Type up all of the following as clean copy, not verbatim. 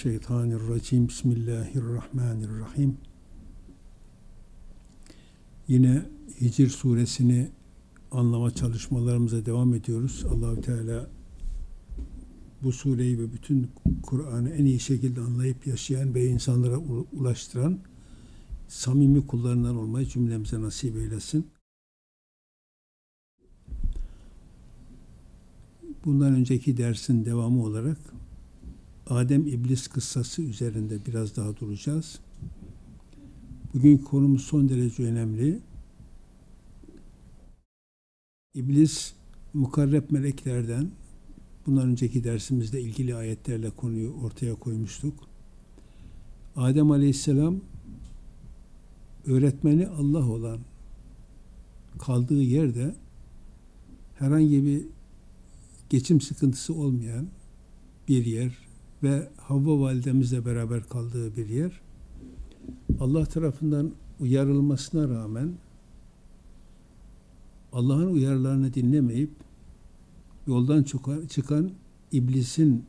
Mineşşeytanirracim. Bismillahirrahmanirrahim. Yine Hicr suresini anlama çalışmalarımıza devam ediyoruz. Allahü Teala bu sureyi ve bütün Kur'an'ı en iyi şekilde anlayıp yaşayan ve insanlara ulaştıran samimi kullarından olmayı cümlemize nasip eylesin. Bundan önceki dersin devamı olarak Adem İblis kıssası üzerinde biraz daha duracağız. Bugünkü konumuz son derece önemli. İblis mukarreb meleklerden, bundan önceki dersimizde ilgili ayetlerle konuyu ortaya koymuştuk. Adem Aleyhisselam öğretmeni Allah olan kaldığı yerde herhangi bir geçim sıkıntısı olmayan bir yer ve Havva validemizle beraber kaldığı bir yer, Allah tarafından uyarılmasına rağmen Allah'ın uyarılarını dinlemeyip yoldan çıkan iblisin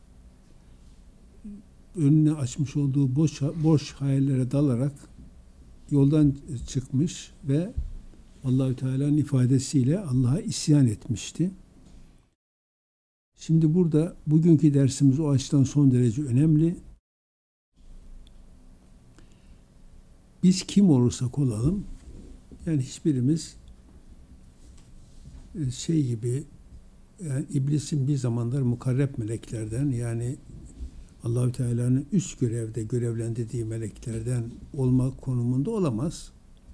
önüne açmış olduğu boş hayallere dalarak yoldan çıkmış ve Allahü Teala'nın ifadesiyle Allah'a isyan etmişti. Şimdi burada bugünkü dersimiz o açıdan son derece önemli. Biz kim olursak olalım, yani hiçbirimiz yani iblisin bir zamanlar mukarreb meleklerden, yani Allahü Teala'nın üst görevde görevlendirdiği meleklerden olma konumunda olamaz.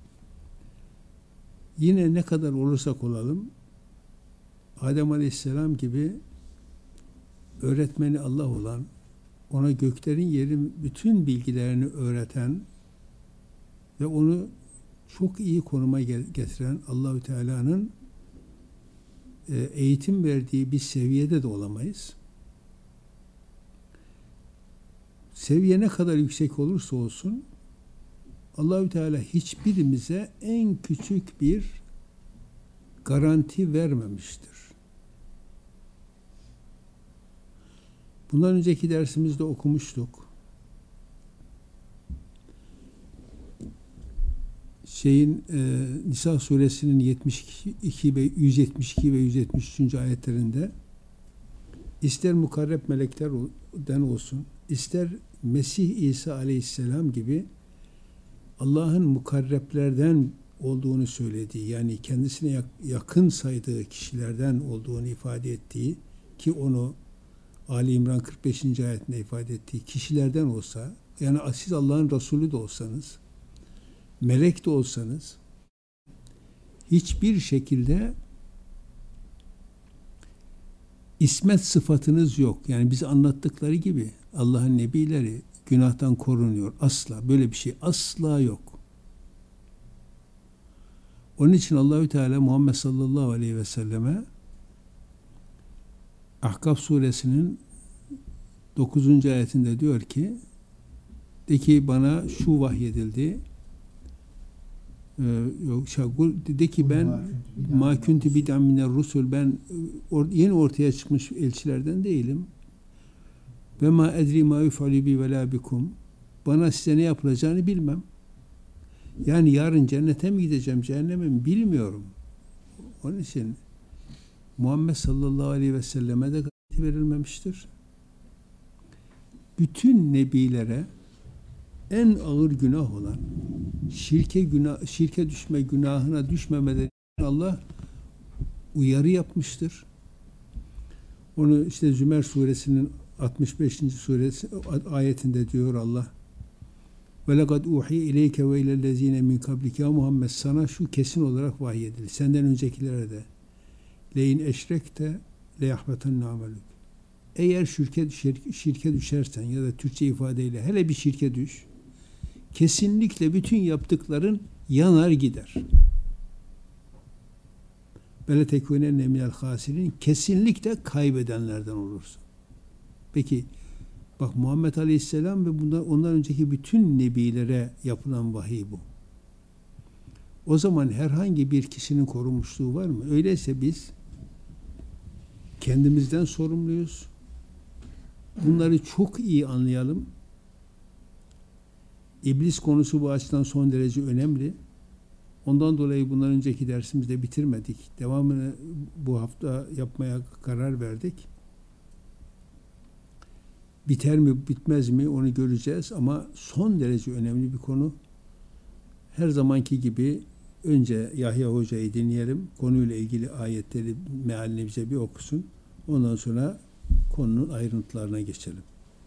Yine ne kadar olursak olalım, Adem Aleyhisselam gibi öğretmeni Allah olan, ona göklerin yerin bütün bilgilerini öğreten ve onu çok iyi konuma getiren Allahü Teala'nın eğitim verdiği bir seviyede de olamayız. Seviye ne kadar yüksek olursa olsun Allahü Teala hiçbirimize en küçük bir garanti vermemiştir. Bundan önceki dersimizde okumuştuk. Nisa suresinin 172 ve 173. ayetlerinde ister mukarreb meleklerden olsun, ister Mesih İsa Aleyhisselam gibi Allah'ın mukarreblerden olduğunu söylediği, yani kendisine yakın saydığı kişilerden olduğunu ifade ettiği, ki onu Ali İmran 45. ayetinde ifade ettiği kişilerden olsa, yani siz Allah'ın Resulü de olsanız, melek de olsanız, hiçbir şekilde ismet sıfatınız yok. Yani bize anlattıkları gibi Allah'ın nebileri günahtan korunuyor. Asla. Böyle bir şey asla yok. Onun için Allahü Teala Muhammed sallallahu aleyhi ve selleme Ahkaf suresinin 9. ayetinde diyor ki, de ki bana şu vahyedildi, de ki ben ma kuntu bid'an miner rusul, ben yeni ortaya çıkmış elçilerden değilim. Ve ma edri ma yuf'alu bi ve la bikum, bana size ne yapılacağını bilmem. Yani yarın cennete mi gideceğim, cehenneme mi bilmiyorum. Onun için Muhammed sallallahu aleyhi ve selleme de garanti verilmemiştir. Bütün nebilere en ağır günah olan şirke düşme günahına düşmemeleri Allah uyarı yapmıştır. Onu işte Zümer suresinin 65. suresi ayetinde diyor Allah. Ve lekad uhi ileyke ve ilellezine min kablike, ya Muhammed, sana şu kesin olarak vahyedildi. Senden öncekilere de. Leyin eşrekte le yahbetenne amelük. Eğer şirke düşersen, ya da Türkçe ifadeyle hele bir şirke düş, kesinlikle bütün yaptıkların yanar gider. Bele tekûnenne minel hâsirin, kesinlikle kaybedenlerden olursun. Peki bak, Muhammed Aleyhisselam ve ondan önceki bütün nebilere yapılan vahiy bu. O zaman herhangi bir kişinin korunmuşluğu var mı? Öyleyse biz kendimizden sorumluyuz. Bunları çok iyi anlayalım. İblis konusu bu açıdan son derece önemli. Ondan dolayı bundan önceki dersimizde bitirmedik. Devamını bu hafta yapmaya karar verdik. Biter mi bitmez mi onu göreceğiz ama son derece önemli bir konu. Her zamanki gibi önce Yahya Hoca'yı dinleyelim. Konuyla ilgili ayetleri mealini bize bir okusun. Ondan sonra konunun ayrıntılarına geçelim.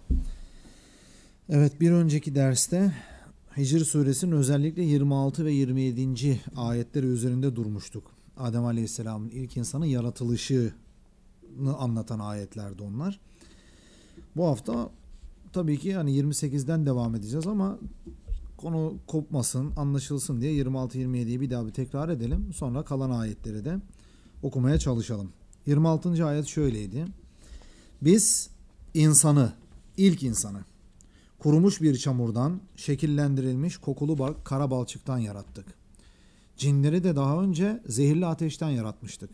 Evet, bir önceki derste Hicr suresinin özellikle 26 ve 27. ayetleri üzerinde durmuştuk. Adem Aleyhisselam'ın ilk insanın yaratılışını anlatan ayetlerdi onlar. Bu hafta tabii ki 28'den devam edeceğiz ama konu kopmasın, anlaşılsın diye 26-27'yi bir daha bir tekrar edelim. Sonra kalan ayetleri de okumaya çalışalım. 26. ayet şöyleydi. Biz insanı, ilk insanı kurumuş bir çamurdan, şekillendirilmiş kokulu kara balçıktan yarattık. Cinleri de daha önce zehirli ateşten yaratmıştık.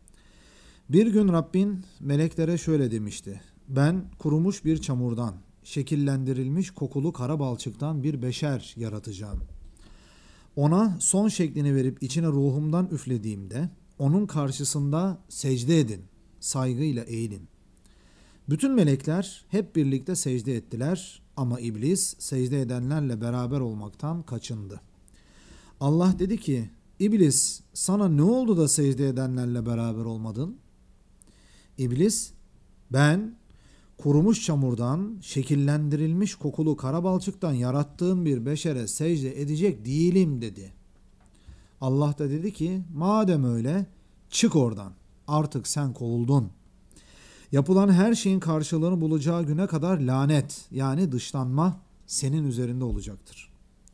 Bir gün Rabbin meleklere şöyle demişti. Ben kurumuş bir çamurdan, şekillendirilmiş kokulu kara balçıktan bir beşer yaratacağım. Ona son şeklini verip içine ruhumdan üflediğimde, onun karşısında secde edin, saygıyla eğilin. Bütün melekler hep birlikte secde ettiler ama iblis secde edenlerle beraber olmaktan kaçındı. Allah dedi ki, İblis sana ne oldu da secde edenlerle beraber olmadın? İblis, ben kurumuş çamurdan, şekillendirilmiş kokulu kara balçıktan yarattığım bir beşere secde edecek değilim dedi. Allah da dedi ki, madem öyle çık oradan, artık sen kovuldun. Yapılan her şeyin karşılığını bulacağı güne kadar lanet yani dışlanma senin üzerinde olacaktır.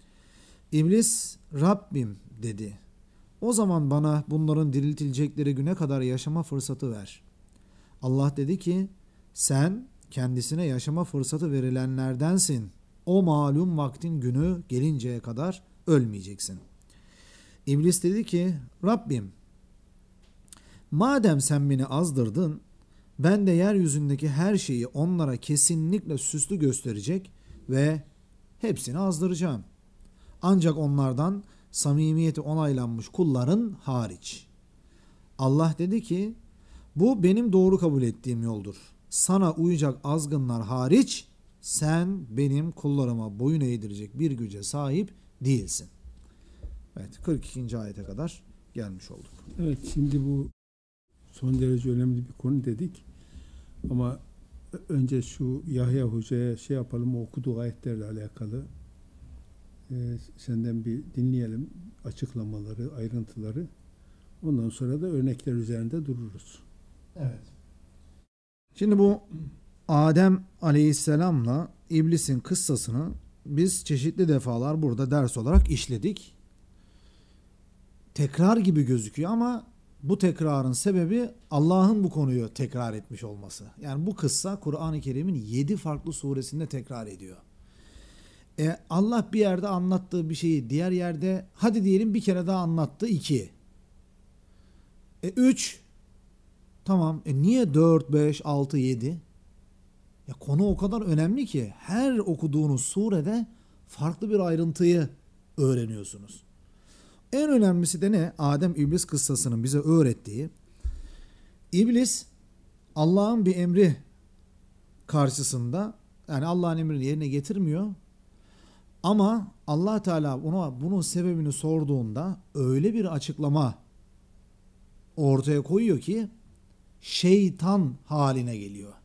İblis, Rabbim dedi. O zaman bana bunların diriltilecekleri güne kadar yaşama fırsatı ver. Allah dedi ki, sen kendisine yaşama fırsatı verilenlerdensin. O malum vaktin günü gelinceye kadar ölmeyeceksin. İblis dedi ki, Rabbim, madem sen beni azdırdın, ben de yeryüzündeki her şeyi onlara kesinlikle süslü gösterecek ve hepsini azdıracağım. Ancak onlardan samimiyeti onaylanmış kulların hariç. Allah dedi ki, bu benim doğru kabul ettiğim yoldur. Sana uyacak azgınlar hariç sen benim kullarıma boyun eğdirecek bir güce sahip değilsin. Evet, 42. ayete kadar gelmiş olduk. Evet, şimdi bu son derece önemli bir konu dedik. Ama önce şu Yahya Hoca'ya yapalım, o okuduğu ayetlerle alakalı. Senden bir dinleyelim açıklamaları, ayrıntıları. Ondan sonra da örnekler üzerinde dururuz. Evet. Şimdi bu Adem Aleyhisselam'la İblis'in kıssasını biz çeşitli defalar burada ders olarak işledik. Tekrar gibi gözüküyor ama bu tekrarın sebebi Allah'ın bu konuyu tekrar etmiş olması. Yani bu kıssa Kur'an-ı Kerim'in 7 farklı suresinde tekrar ediyor. Allah bir yerde anlattığı bir şeyi diğer yerde hadi diyelim bir kere daha anlattı 2. 3. Tamam. Niye 4, 5, 6, 7? Ya konu o kadar önemli ki her okuduğunuz surede farklı bir ayrıntıyı öğreniyorsunuz. En önemlisi de ne? Adem İblis kıssasının bize öğrettiği. İblis Allah'ın bir emri karşısında yani Allah'ın emrini yerine getirmiyor. Ama Allah Teala ona bunun sebebini sorduğunda öyle bir açıklama ortaya koyuyor ki şeytan haline geliyor.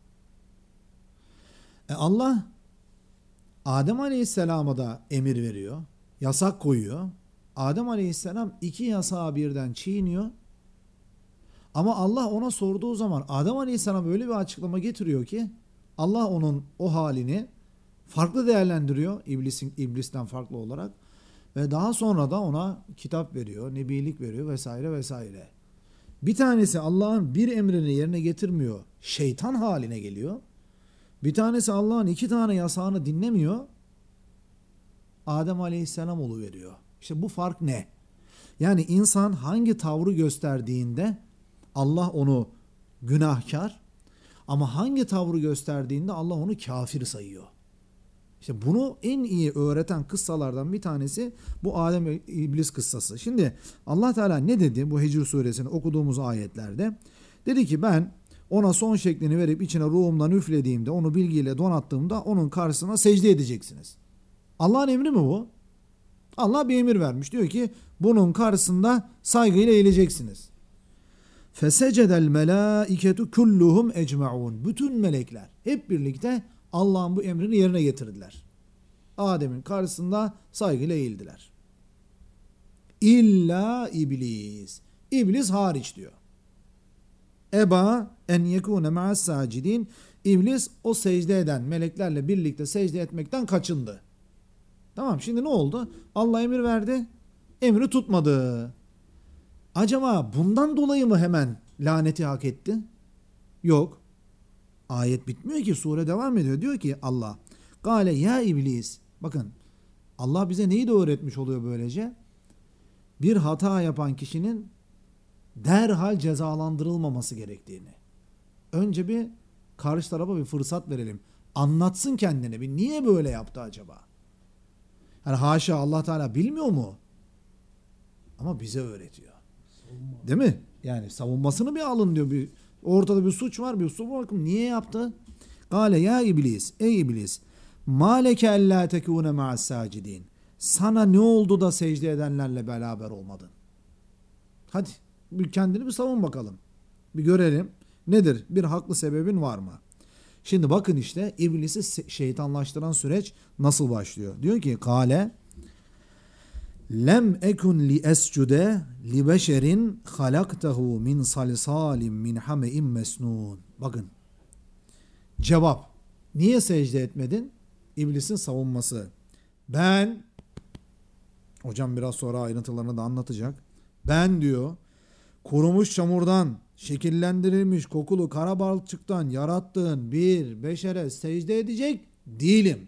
Allah Adem Aleyhisselam'a da emir veriyor. Yasak koyuyor. Adem Aleyhisselam 2 yasağı birden çiğniyor. Ama Allah ona sorduğu zaman Adem Aleyhisselam öyle bir açıklama getiriyor ki Allah onun o halini farklı değerlendiriyor iblisten farklı olarak ve daha sonra da ona kitap veriyor, nebilik veriyor vesaire vesaire. Bir tanesi Allah'ın bir emrini yerine getirmiyor, şeytan haline geliyor. Bir tanesi Allah'ın 2 tane yasağını dinlemiyor, Adem Aleyhisselam oluveriyor. İşte bu fark ne? Yani insan hangi tavrı gösterdiğinde Allah onu günahkar, Ama hangi tavrı gösterdiğinde Allah onu kafir sayıyor. İşte bunu en iyi öğreten kıssalardan bir tanesi bu Adem ve İblis kıssası. Şimdi Allah Teala ne dedi bu Hicr suresini okuduğumuz ayetlerde? Dedi ki ben ona son şeklini verip içine ruhumdan üflediğimde, onu bilgiyle donattığımda onun karşısına secde edeceksiniz. Allah'ın emri mi bu? Allah bir emir vermiş. Diyor ki bunun karşısında saygıyla eğileceksiniz. Fesecedel melâiketu kulluhum ecmaun. Bütün melekler hep birlikte Allah'ın bu emrini yerine getirdiler. Adem'in karşısında saygıyla eğildiler. İlla iblis. İblis hariç diyor. Eba en yekûne ma'as sacidin. İblis o secde eden meleklerle birlikte secde etmekten kaçındı. Tamam, şimdi ne oldu? Allah emir verdi. Emri tutmadı. Acaba bundan dolayı mı hemen laneti hak etti? Yok. Ayet bitmiyor ki, sure devam ediyor. Diyor ki Allah, Gale ya iblis. Bakın Allah bize neyi de öğretmiş oluyor böylece? Bir hata yapan kişinin derhal cezalandırılmaması gerektiğini. Önce bir karşı tarafa bir fırsat verelim. Anlatsın kendini. Bir niye böyle yaptı acaba? Yani haşa, Allah Teala bilmiyor mu? Ama bize öğretiyor. Değil mi? Yani savunmasını bir alın diyor. Ortada bir suç var. Bir suç bakın niye yaptı? Kale ya iblis. Ey iblis. Maleke ellâ tekûne ma'as sacidin. Sana ne oldu da secde edenlerle beraber olmadın? Hadi kendini bir savun bakalım. Bir görelim. Nedir? Bir haklı sebebin var mı? Şimdi bakın işte iblisi şeytanlaştıran süreç nasıl başlıyor? Diyor ki kale lem ekun li escude li beşerin halaktahu min salsalim min hame'in mesnun. Bakın cevap. Niye secde etmedin? İblisin savunması. Ben, hocam biraz sonra ayrıntılarını da anlatacak. Ben diyor kurumuş çamurdan şekillendirilmiş kokulu kara balçıktan yarattığın bir beşere secde edecek değilim.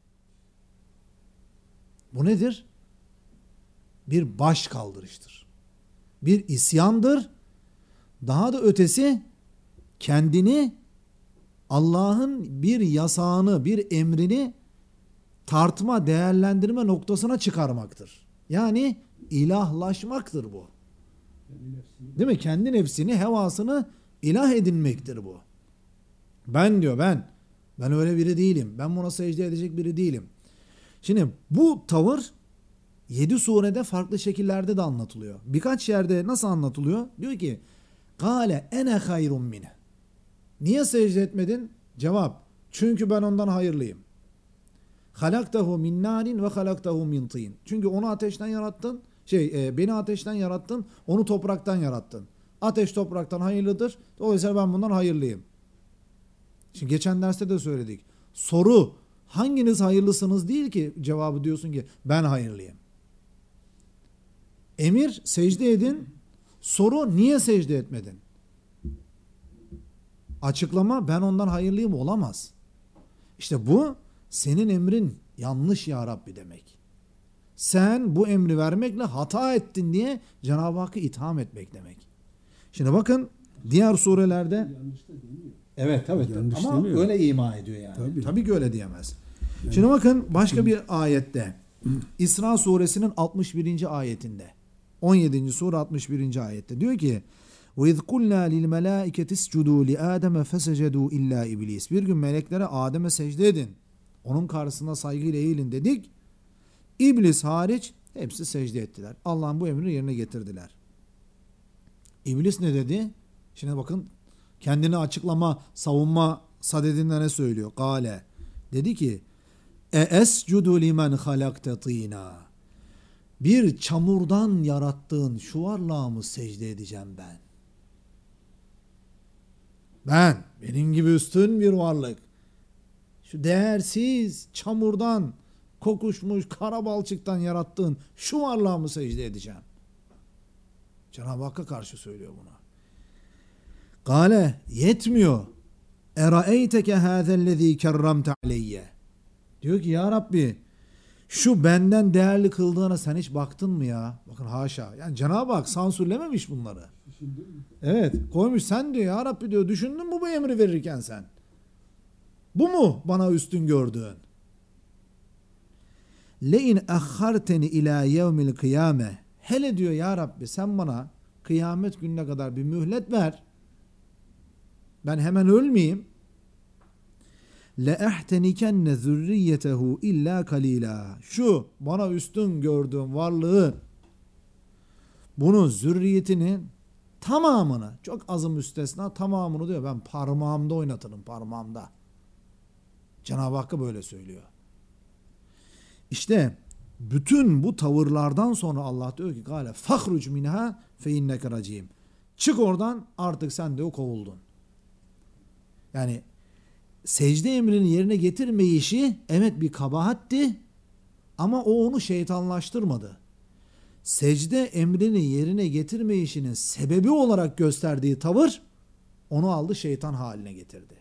Bu nedir? Bir baş kaldırıştır. Bir isyandır. Daha da ötesi kendini Allah'ın bir yasağını, bir emrini tartma, değerlendirme noktasına çıkarmaktır. Yani ilahlaşmaktır bu. Değil mi? Kendi nefsini, hevasını ilah edinmektir bu. Ben diyor ben öyle biri değilim. Ben buna secde edecek biri değilim. Şimdi bu tavır 7 surede farklı şekillerde de anlatılıyor. Birkaç yerde nasıl anlatılıyor? Diyor ki Kale ene hayrun mine. Niye secde etmedin? Cevap. Çünkü ben ondan hayırlıyım. Halaktahu min narin ve halaktahu min tin. Çünkü onu ateşten yarattın. Beni ateşten yarattın. Onu topraktan yarattın. Ateş topraktan hayırlıdır. Dolayısıyla ben bundan hayırlıyım. Şimdi geçen derste de söyledik. Soru hanginiz hayırlısınız değil ki, cevabı diyorsun ki ben hayırlıyım. Emir secde edin. Soru niye secde etmedin? Açıklama ben ondan hayırlıyım olamaz. İşte bu senin emrin yanlış ya Rabbi demek. Sen bu emri vermekle hata ettin diye Cenab-ı Hakk'ı itham etmek demek. Şimdi bakın diğer surelerde Yanlış da demiyor. evet ama demiyor. öyle ima ediyor yani. Tabii ki öyle diyemez. Yani, şimdi bakın başka bir ayette İsra suresinin 61. ayetinde 17. sure 61. ayette diyor ki وَاِذْ قُلْنَا لِلْمَلَائِكَةِ اسْجُدُوا لِآدَمَ فَسَجَدُوا illa iblis. Bir gün meleklere Adem'e secde edin. Onun karşısında saygıyla eğilin dedik. İblis hariç hepsi secde ettiler. Allah'ın bu emrini yerine getirdiler. İblis ne dedi? Şimdi bakın kendini açıklama, savunma sadedinde ne söylüyor? Kale. Dedi ki escudu limen halakte tina. Bir çamurdan yarattığın şu varlığa mı secde edeceğim ben? Benim gibi üstün bir varlık. Şu değersiz çamurdan kokuşmuş kara balçıktan yarattığın şu varlığa mı secde edeceğim? Cenab-ı Hakk'a karşı söylüyor buna. Kale yetmiyor. Eraeyteke hâzellezî kerramte aleyye. Diyor ki ya Rabbi şu benden değerli kıldığına sen hiç baktın mı ya? Bakın haşa. Yani Cenab-ı Hak sansürlememiş bunları. Düşündün mü? Evet, koymuş. Sen diyor ya Rabbi diyor, düşündün mü bu emri verirken sen? Bu mu bana üstün gördüğün? Le'in ahharteni ila yevmil kıyame. Hele diyor ya Rabbi, sen bana kıyamet gününe kadar bir mühlet ver. Ben hemen ölmeyeyim. لَاَحْتَنِكَنَّ ذُرِّيَّتَهُ illa kalila. Şu bana üstün gördüğüm varlığı, bunun zürriyetinin tamamını, çok azı müstesna tamamını diyor, ben parmağımda oynatırım, parmağımda. Cenab-ı Hakk'a böyle söylüyor. İşte bütün bu tavırlardan sonra Allah diyor ki gale fahruc minha fe inneke racim. Çık oradan, artık sen de kovuldun. Yani secde emrini yerine getirmeyişi evet bir kabahatti ama o onu şeytanlaştırmadı. Secde emrini yerine getirmeyişinin sebebi olarak gösterdiği tavır onu aldı, şeytan haline getirdi.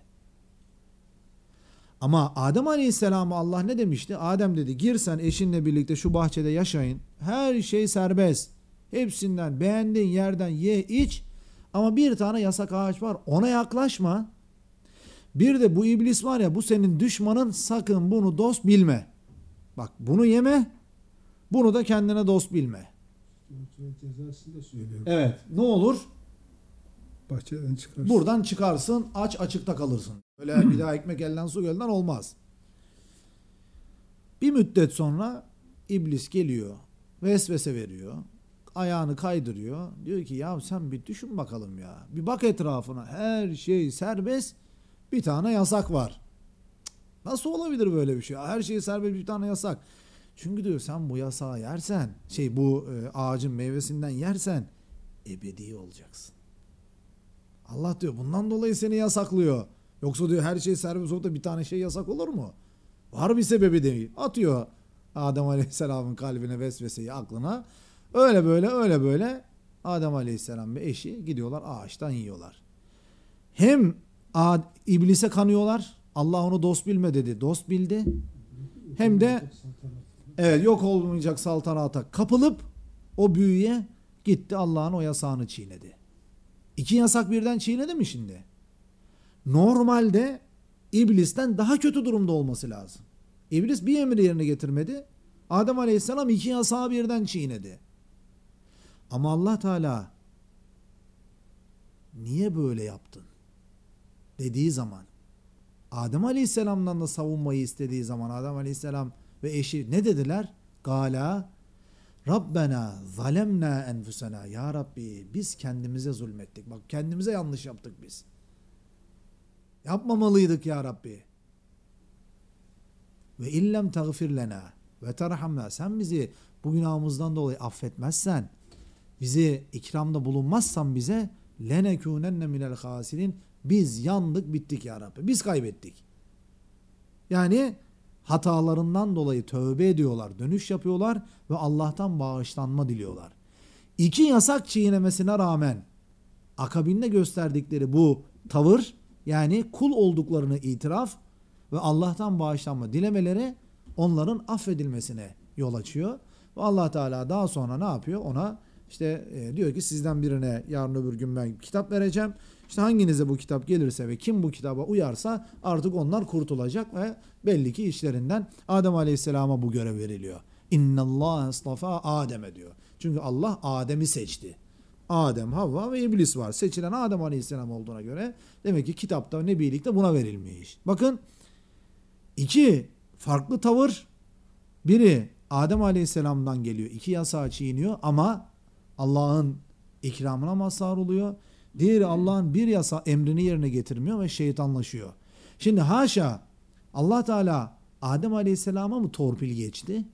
Ama Adem Aleyhisselam'a Allah ne demişti? Adem dedi, gir sen eşinle birlikte şu bahçede yaşayın. Her şey serbest. Hepsinden beğendiğin yerden ye iç. Ama bir tane yasak ağaç var, ona yaklaşma. Bir de bu iblis var ya, bu senin düşmanın, sakın bunu dost bilme. Bak, bunu yeme, bunu da kendine dost bilme. Cezasını da söylüyor. Evet, ne olur? Bahçeden çıkarsın. Buradan çıkarsın, aç açıkta kalırsın. Öyle bir daha ekmek elden su gölden olmaz. Bir müddet sonra iblis geliyor, vesvese veriyor, ayağını kaydırıyor. Diyor ki ya sen bir düşün bakalım ya. Bir bak etrafına, her şey serbest, bir tane yasak var. Nasıl olabilir böyle bir şey? Her şey serbest, bir tane yasak. Çünkü diyor sen bu yasağı yersen, bu ağacın meyvesinden yersen ebedi olacaksın. Allah diyor bundan dolayı seni yasaklıyor. Yoksa diyor her şey serbest olup da bir tane şey yasak olur mu? Var bir sebebi değil. Atıyor Adem Aleyhisselam'ın kalbine vesveseyi, aklına. Öyle böyle Adem Aleyhisselam ve eşi gidiyorlar, ağaçtan yiyorlar. Hem iblise kanıyorlar. Allah onu dost bilme dedi, dost bildi. Hem de evet, yok olmayacak saltanata kapılıp o büyüye gitti, Allah'ın o yasağını çiğnedi. İki yasak birden çiğnedi mi şimdi? Normalde iblisten daha kötü durumda olması lazım. İblis bir emri yerine getirmedi. Adem Aleyhisselam iki yasağı birden çiğnedi. Ama Allah Teala niye böyle yaptın dediği zaman, Adem Aleyhisselam'dan da savunmayı istediği zaman Adem Aleyhisselam ve eşi ne dediler? Gala Rabbena zalemna enfusena. Ya Rabbi biz kendimize zulmettik. Bak, kendimize yanlış yaptık biz. Yapmamalıydık ya Rabbi. Ve illem tagfir lena ve terhamna. Sen bizi bu günahımızdan dolayı affetmezsen, bizi ikramda bulunmazsan bize, lenekûnenne minel hasirin. Biz yandık, bittik ya Rabbi. Biz kaybettik. Yani hatalarından dolayı tövbe ediyorlar, dönüş yapıyorlar ve Allah'tan bağışlanma diliyorlar. İki yasak çiğnemesine rağmen akabinde gösterdikleri bu tavır, yani kul olduklarını itiraf ve Allah'tan bağışlanma dilemeleri onların affedilmesine yol açıyor. Ve Allah Teala daha sonra ne yapıyor? Ona diyor ki sizden birine yarın öbür gün ben kitap vereceğim. İşte hanginize bu kitap gelirse ve kim bu kitaba uyarsa artık onlar kurtulacak ve belli ki işlerinden Adem Aleyhisselam'a bu görev veriliyor. İnnallâhe istafa Adem'e diyor. Çünkü Allah Adem'i seçti. Adem, Havva ve İblis var. Seçilen Adem Aleyhisselam olduğuna göre demek ki kitapta, nebilikte buna verilmiş. Bakın, iki farklı tavır. Biri Adem Aleyhisselam'dan geliyor. İki yasağı çiğniyor ama Allah'ın ikramına mazhar oluyor. Diğeri Allah'ın bir yasa emrini yerine getirmiyor ve şeytanlaşıyor. Şimdi haşa, Allah Teala Adem Aleyhisselam'a mı torpil geçti?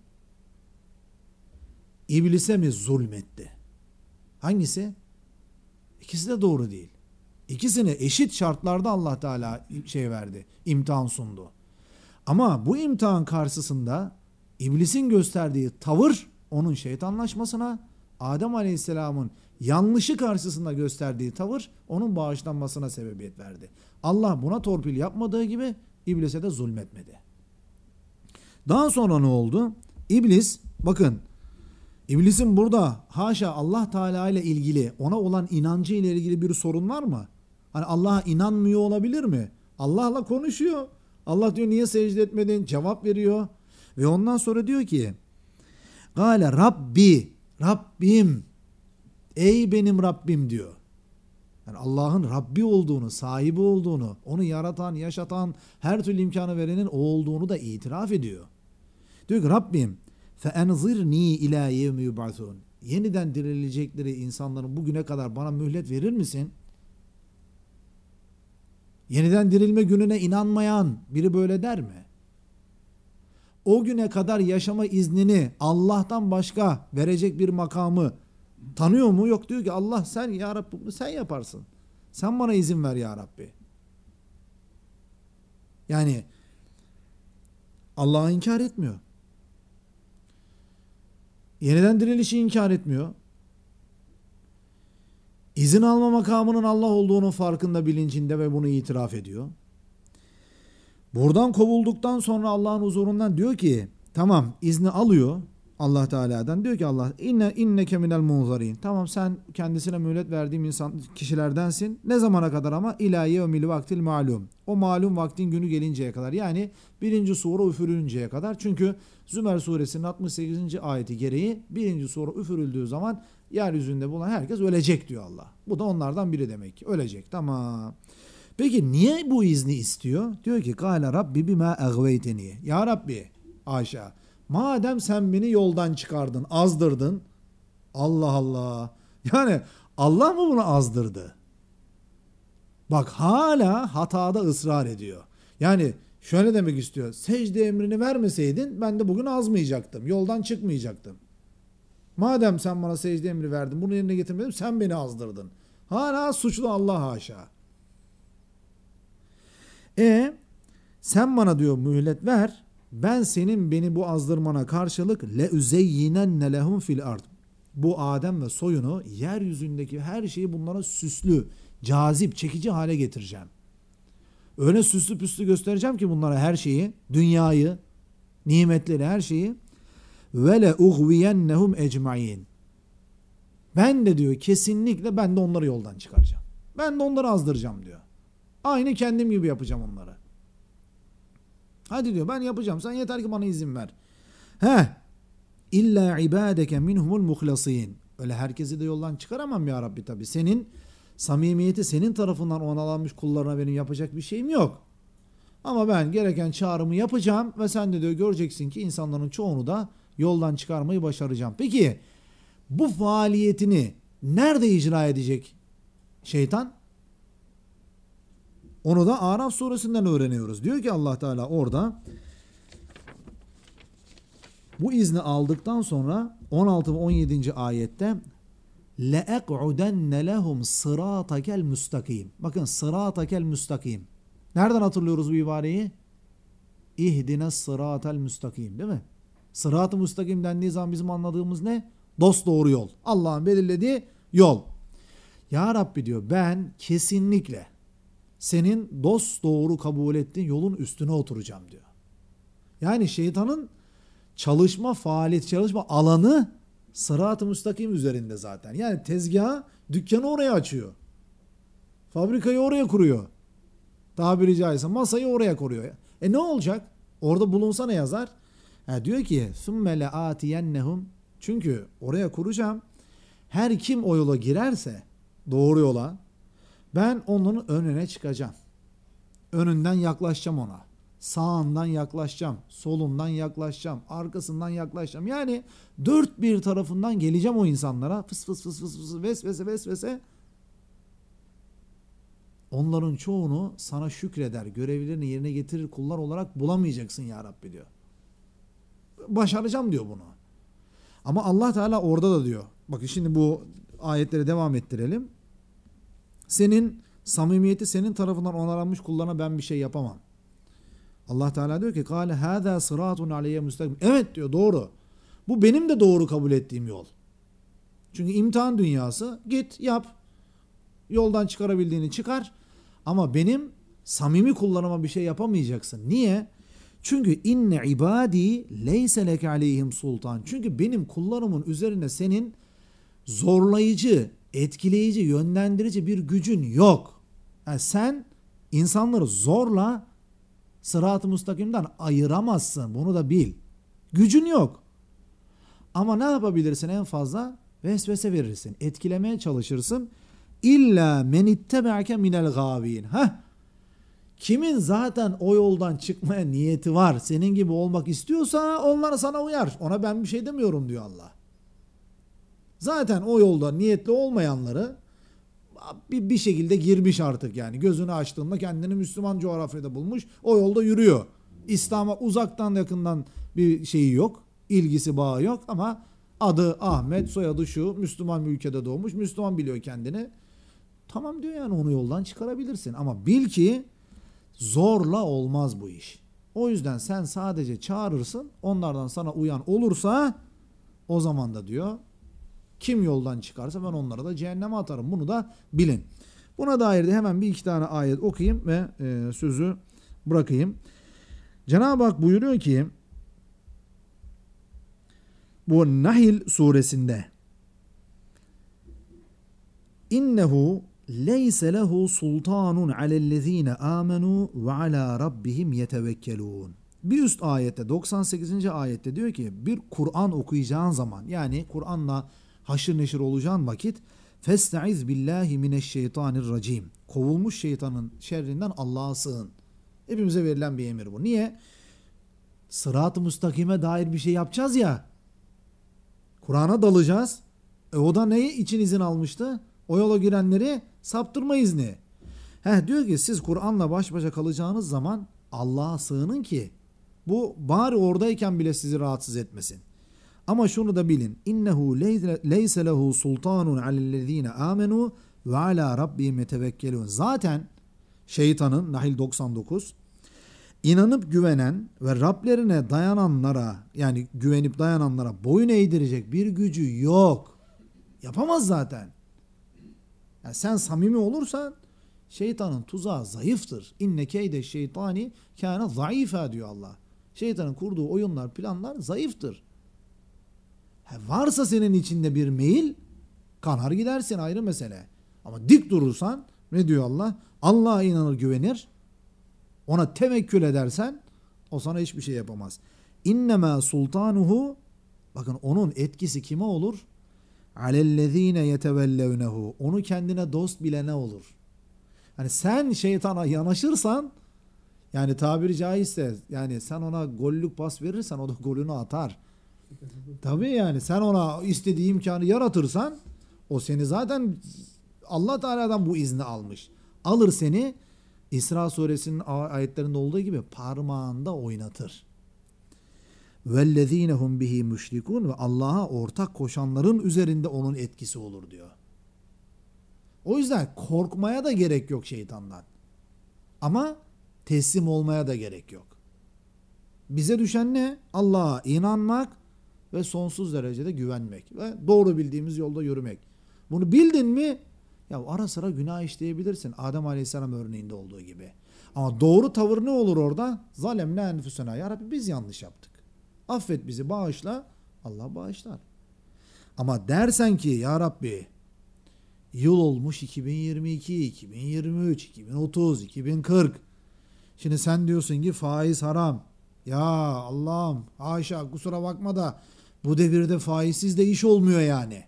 İblise mi zulmetti? Hangisi? İkisi de doğru değil. İkisine eşit şartlarda Allah Teala verdi, imtihan sundu. Ama bu imtihan karşısında iblisin gösterdiği tavır onun şeytanlaşmasına, Adem Aleyhisselam'ın yanlışı karşısında gösterdiği tavır onun bağışlanmasına sebebiyet verdi. Allah buna torpil yapmadığı gibi iblise de zulmetmedi. Daha sonra ne oldu? İblis, bakın, İblisin burada haşa Allah Teala ile ilgili, ona olan inancı ile ilgili bir sorun var mı? Hani Allah'a inanmıyor olabilir mi? Allah'la konuşuyor. Allah diyor niye secde etmedin? Cevap veriyor. Ve ondan sonra diyor ki Gale Rabbi, Rabbim, ey benim Rabbim diyor. Yani Allah'ın Rabbi olduğunu, sahibi olduğunu, onu yaratan, yaşatan, her türlü imkanı verenin o olduğunu da itiraf ediyor. Diyor ki Rabbim فَاَنْظِرْنِي اِلٰى يَوْمِ يُبْعَثُونَ yeniden dirilecekleri insanların bugüne kadar bana mühlet verir misin? Yeniden dirilme gününe inanmayan biri böyle der mi? O güne kadar yaşama iznini Allah'tan başka verecek bir makamı tanıyor mu? Yok, diyor ki Allah sen ya Rabbi bunu sen yaparsın. Sen bana izin ver ya Rabbi. Yani Allah'ı inkar etmiyor. Yeniden dirilişi inkar etmiyor. İzin alma makamının Allah olduğunun farkında, bilincinde ve bunu itiraf ediyor. Buradan kovulduktan sonra Allah'ın huzurundan diyor ki tamam, izni alıyor Allah Teala'dan. Diyor ki Allah inneke minel munzarin. Tamam, sen kendisine mühlet verdiğim kişilerdensin. Ne zamana kadar ama? İlâ yevmil vaktil malum. O malum vaktin günü gelinceye kadar. Yani birinci sure üfürülünceye kadar. Çünkü Zümer suresinin 68. ayeti gereği birinci sure üfürüldüğü zaman yeryüzünde bulunan herkes ölecek diyor Allah. Bu da onlardan biri demek ki. Ölecek. Tamam. Peki niye bu izni istiyor? Diyor ki Kâle Rabbi bimâ eğveyteni. Ya Rabbi, haşa, madem sen beni yoldan çıkardın, azdırdın. Allah Allah. Yani Allah mı bunu azdırdı? Bak hala hatada ısrar ediyor. Yani şöyle demek istiyor. Secde emrini vermeseydin ben de bugün azmayacaktım. Yoldan çıkmayacaktım. Madem sen bana secde emri verdin, bunu yerine getirmedin, sen beni azdırdın. Hala suçlu Allah haşa. Sen bana diyor mühlet ver. Ben senin beni bu azdırmana karşılık le üzeyyinenne lehum fil ard. Bu Adem ve soyunu, yeryüzündeki her şeyi bunlara süslü, cazip, çekici hale getireceğim. Öyle süslü püslü göstereceğim ki bunlara her şeyi, dünyayı, nimetleri, her şeyi. Ve le ugviyennehum ecmaîn. Ben de diyor kesinlikle ben de onları yoldan çıkaracağım. Ben de onları azdıracağım diyor. Aynı kendim gibi yapacağım onları. Hadi diyor ben yapacağım. Sen yeter ki bana izin ver. İlla ibadeke minhumul muhlasin. Öyle herkesi de yoldan çıkaramam ya Rabbi tabii. Senin samimiyeti senin tarafından onalanmış kullarına benim yapacak bir şeyim yok. Ama ben gereken çağrımı yapacağım ve sen de diyor göreceksin ki insanların çoğunu da yoldan çıkarmayı başaracağım. Peki bu faaliyetini nerede icra edecek şeytan? Onu da Araf suresinden öğreniyoruz. Diyor ki Allah Teala orada bu izni aldıktan sonra 16 ve 17. ayette le'ek'udenne lehum sıratakel müstakim. Bakın sıratakel müstakim. Nereden hatırlıyoruz bu ibareyi? İhdines sıratel müstakim, değil mi? Sırat-ı müstakim dendiği zaman bizim anladığımız ne? Dost doğru yol. Allah'ın belirlediği yol. Ya Rabbi diyor ben kesinlikle senin dost doğru kabul ettiğin yolun üstüne oturacağım diyor. Yani şeytanın çalışma alanı sırat-ı müstakim üzerinde zaten. Yani tezgahı, dükkanı oraya açıyor. Fabrikayı oraya kuruyor. Tabiri caizse masayı oraya kuruyor. Ne olacak? Orada bulunsa ne yazar? Diyor ki ثُمَّ لَآتِيَنَّهُمْ çünkü oraya kuracağım. Her kim o yola girerse, doğru yola, ben onun önüne çıkacağım. Önünden yaklaşacağım ona. Sağından yaklaşacağım. Solundan yaklaşacağım. Arkasından yaklaşacağım. Yani dört bir tarafından geleceğim o insanlara. Fıs fıs fıs fıs fıs vesvese vesvese. Onların çoğunu sana şükreder, görevlerini yerine getirir kullar olarak bulamayacaksın ya Rabbi diyor. Başaracağım diyor bunu. Ama Allah Teala orada da diyor. Bakın şimdi bu ayetleri devam ettirelim. Senin samimiyeti senin tarafından onarlanmış kullarına ben bir şey yapamam. Allah Teala diyor ki "Kâle hâzâ sıratun aleyye müstakim." Evet diyor, doğru. Bu benim de doğru kabul ettiğim yol. Çünkü imtihan dünyası, git yap. Yoldan çıkarabildiğini çıkar. Ama benim samimi kullarıma bir şey yapamayacaksın. Niye? Çünkü inne ibadi leyse leke aleyhim sultan. Çünkü benim kullarımın üzerine senin zorlayıcı, etkileyici, yönlendirici bir gücün yok. Yani sen insanları zorla sırat-ı müstakimden ayıramazsın. Bunu da bil. Gücün yok. Ama ne yapabilirsin en fazla? Vesvese verirsin. Etkilemeye çalışırsın. İlla men ittebe'ake minel gâvîn. Kimin zaten o yoldan çıkmaya niyeti var, senin gibi olmak istiyorsa onlar sana uyar. Ona ben bir şey demiyorum diyor Allah. Zaten o yolda niyetli olmayanları bir şekilde girmiş artık yani. Gözünü açtığında kendini Müslüman coğrafyada bulmuş. O yolda yürüyor. İslam'a uzaktan yakından bir şeyi yok. İlgisi bağı yok ama adı Ahmet, soyadı şu, Müslüman bir ülkede doğmuş, Müslüman biliyor kendini. Tamam diyor yani, onu yoldan çıkarabilirsin. Ama bil ki zorla olmaz bu iş. O yüzden sen sadece çağırırsın. Onlardan sana uyan olursa o zaman da diyor kim yoldan çıkarsa ben onları da cehenneme atarım. Bunu da bilin. Buna dair de hemen bir iki tane ayet okuyayım ve sözü bırakayım. Cenab-ı Hak buyuruyor ki bu Nahl suresinde İnnehu leyse lehu sultanun alellezine amenu ve ala rabbihim yetevekkelun. Bir üst ayette 98. ayette diyor ki bir Kur'an okuyacağın zaman yani Kur'an'la haşır neşir olacağın vakit festaiz billahi mineşşeytanirracim. Kovulmuş şeytanın şerrinden Allah'a sığın. Hepimize verilen bir emir bu. Niye? Sırat-ı müstakime dair bir şey yapacağız ya. Kur'an'a dalacağız. O da neyi için izin almıştı? O yola girenleri saptırma izni. Diyor ki siz Kur'an'la baş başa kalacağınız zaman Allah'a sığının ki bu bari oradayken bile sizi rahatsız etmesin. Ama şunu da bilin. İnnehu leyse lehu sultanun alellezine amenu ve ala rabbihim yetevekkelun. Zaten şeytanın Nahl 99 inanıp güvenen ve Rablerine dayananlara yani güvenip dayananlara boyun eğdirecek bir gücü yok. Yapamaz zaten. Yani sen samimi olursan şeytanın tuzağı zayıftır. İnne keyde şeytani kâne zayıfa diyor Allah. Şeytanın kurduğu oyunlar, planlar zayıftır. Varsa senin içinde bir meyil kanar gidersin, ayrı mesele. Ama dik durursan ne diyor Allah? Allah'a inanır güvenir. Ona tevekkül edersen o sana hiçbir şey yapamaz. İnnemâ sultanuhu, bakın onun etkisi kime olur? Alellezîne yetevellevnehu, onu kendine dost bilene olur. Hani sen şeytana yanaşırsan yani tabiri caizse yani sen ona gollük pas verirsen o da golünü atar. Tabii yani sen ona istediği imkanı yaratırsan o seni zaten Allah Teala'dan bu izni almış. Alır seni İsra suresinin ayetlerinde olduğu gibi parmağında oynatır. وَالَّذ۪ينَ هُمْ بِهِ مُشْرِكُونَ ve Allah'a ortak koşanların üzerinde onun etkisi olur diyor. O yüzden korkmaya da gerek yok şeytandan. Ama teslim olmaya da gerek yok. Bize düşen ne? Allah'a inanmak ve sonsuz derecede güvenmek ve doğru bildiğimiz yolda yürümek. Bunu bildin mi? Ya ara sıra günah işleyebilirsin. Adem Aleyhisselam örneğinde olduğu gibi. Ama doğru tavır ne olur orada? Zalemne enfüsena. Ya Rabbi biz yanlış yaptık. Affet bizi, bağışla. Allah bağışlar. Ama dersen ki ya Rabbi yıl olmuş 2022, 2023, 2030, 2040. Şimdi sen diyorsun ki faiz haram. Ya Allah'ım haşa kusura bakma da bu devirde faizsiz de iş olmuyor yani.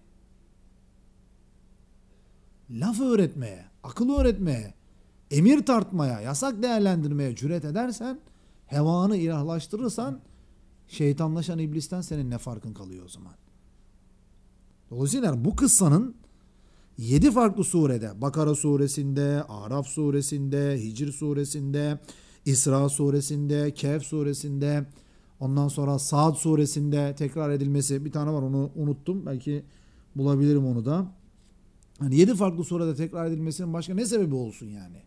Laf öğretmeye, akıl öğretmeye, emir tartmaya, yasak değerlendirmeye cüret edersen, hevanı ilahlaştırırsan şeytanlaşan iblisten senin ne farkın kalıyor o zaman? Dolayısıyla bu kıssanın 7 farklı surede, Bakara suresinde, Araf suresinde, Hicr suresinde, İsra suresinde, Kehf suresinde, ondan sonra Saad suresinde tekrar edilmesi, bir tane var onu unuttum, belki bulabilirim onu da. Hani 7 farklı surede tekrar edilmesinin başka ne sebebi olsun yani?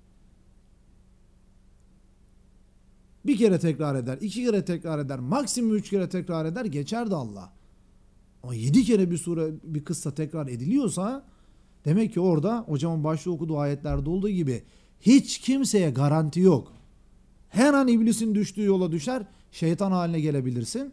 Bir kere tekrar eder, 2 kere tekrar eder, maksimum 3 kere tekrar eder, geçer de Allah. Ama 7 kere bir sure, bir kıssa tekrar ediliyorsa demek ki orada hocamın başta okuduğu ayetlerde olduğu gibi hiç kimseye garanti yok. Her an iblisin düştüğü yola düşer, şeytan haline gelebilirsin.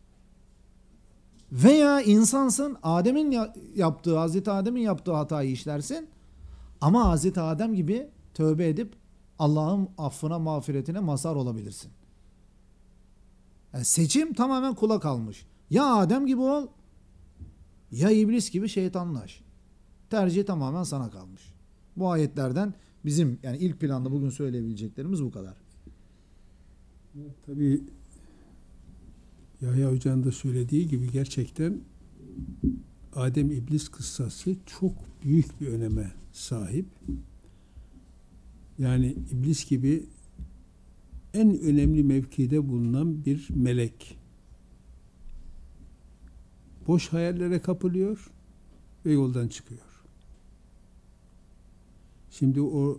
Veya insansın, Hazreti Adem'in yaptığı hatayı işlersin. Ama Hazreti Adem gibi tövbe edip Allah'ın affına, mağfiretine mazhar olabilirsin. Yani seçim tamamen kula kalmış. Ya Adem gibi ol, ya iblis gibi şeytanlaş. Tercih tamamen sana kalmış. Bu ayetlerden bizim yani ilk planda bugün söyleyebileceklerimiz bu kadar. Tabii Yahya Hoca'nın da söylediği gibi gerçekten Adem İblis kıssası çok büyük bir öneme sahip. Yani İblis gibi en önemli mevkide bulunan bir melek boş hayallere kapılıyor ve yoldan çıkıyor. Şimdi o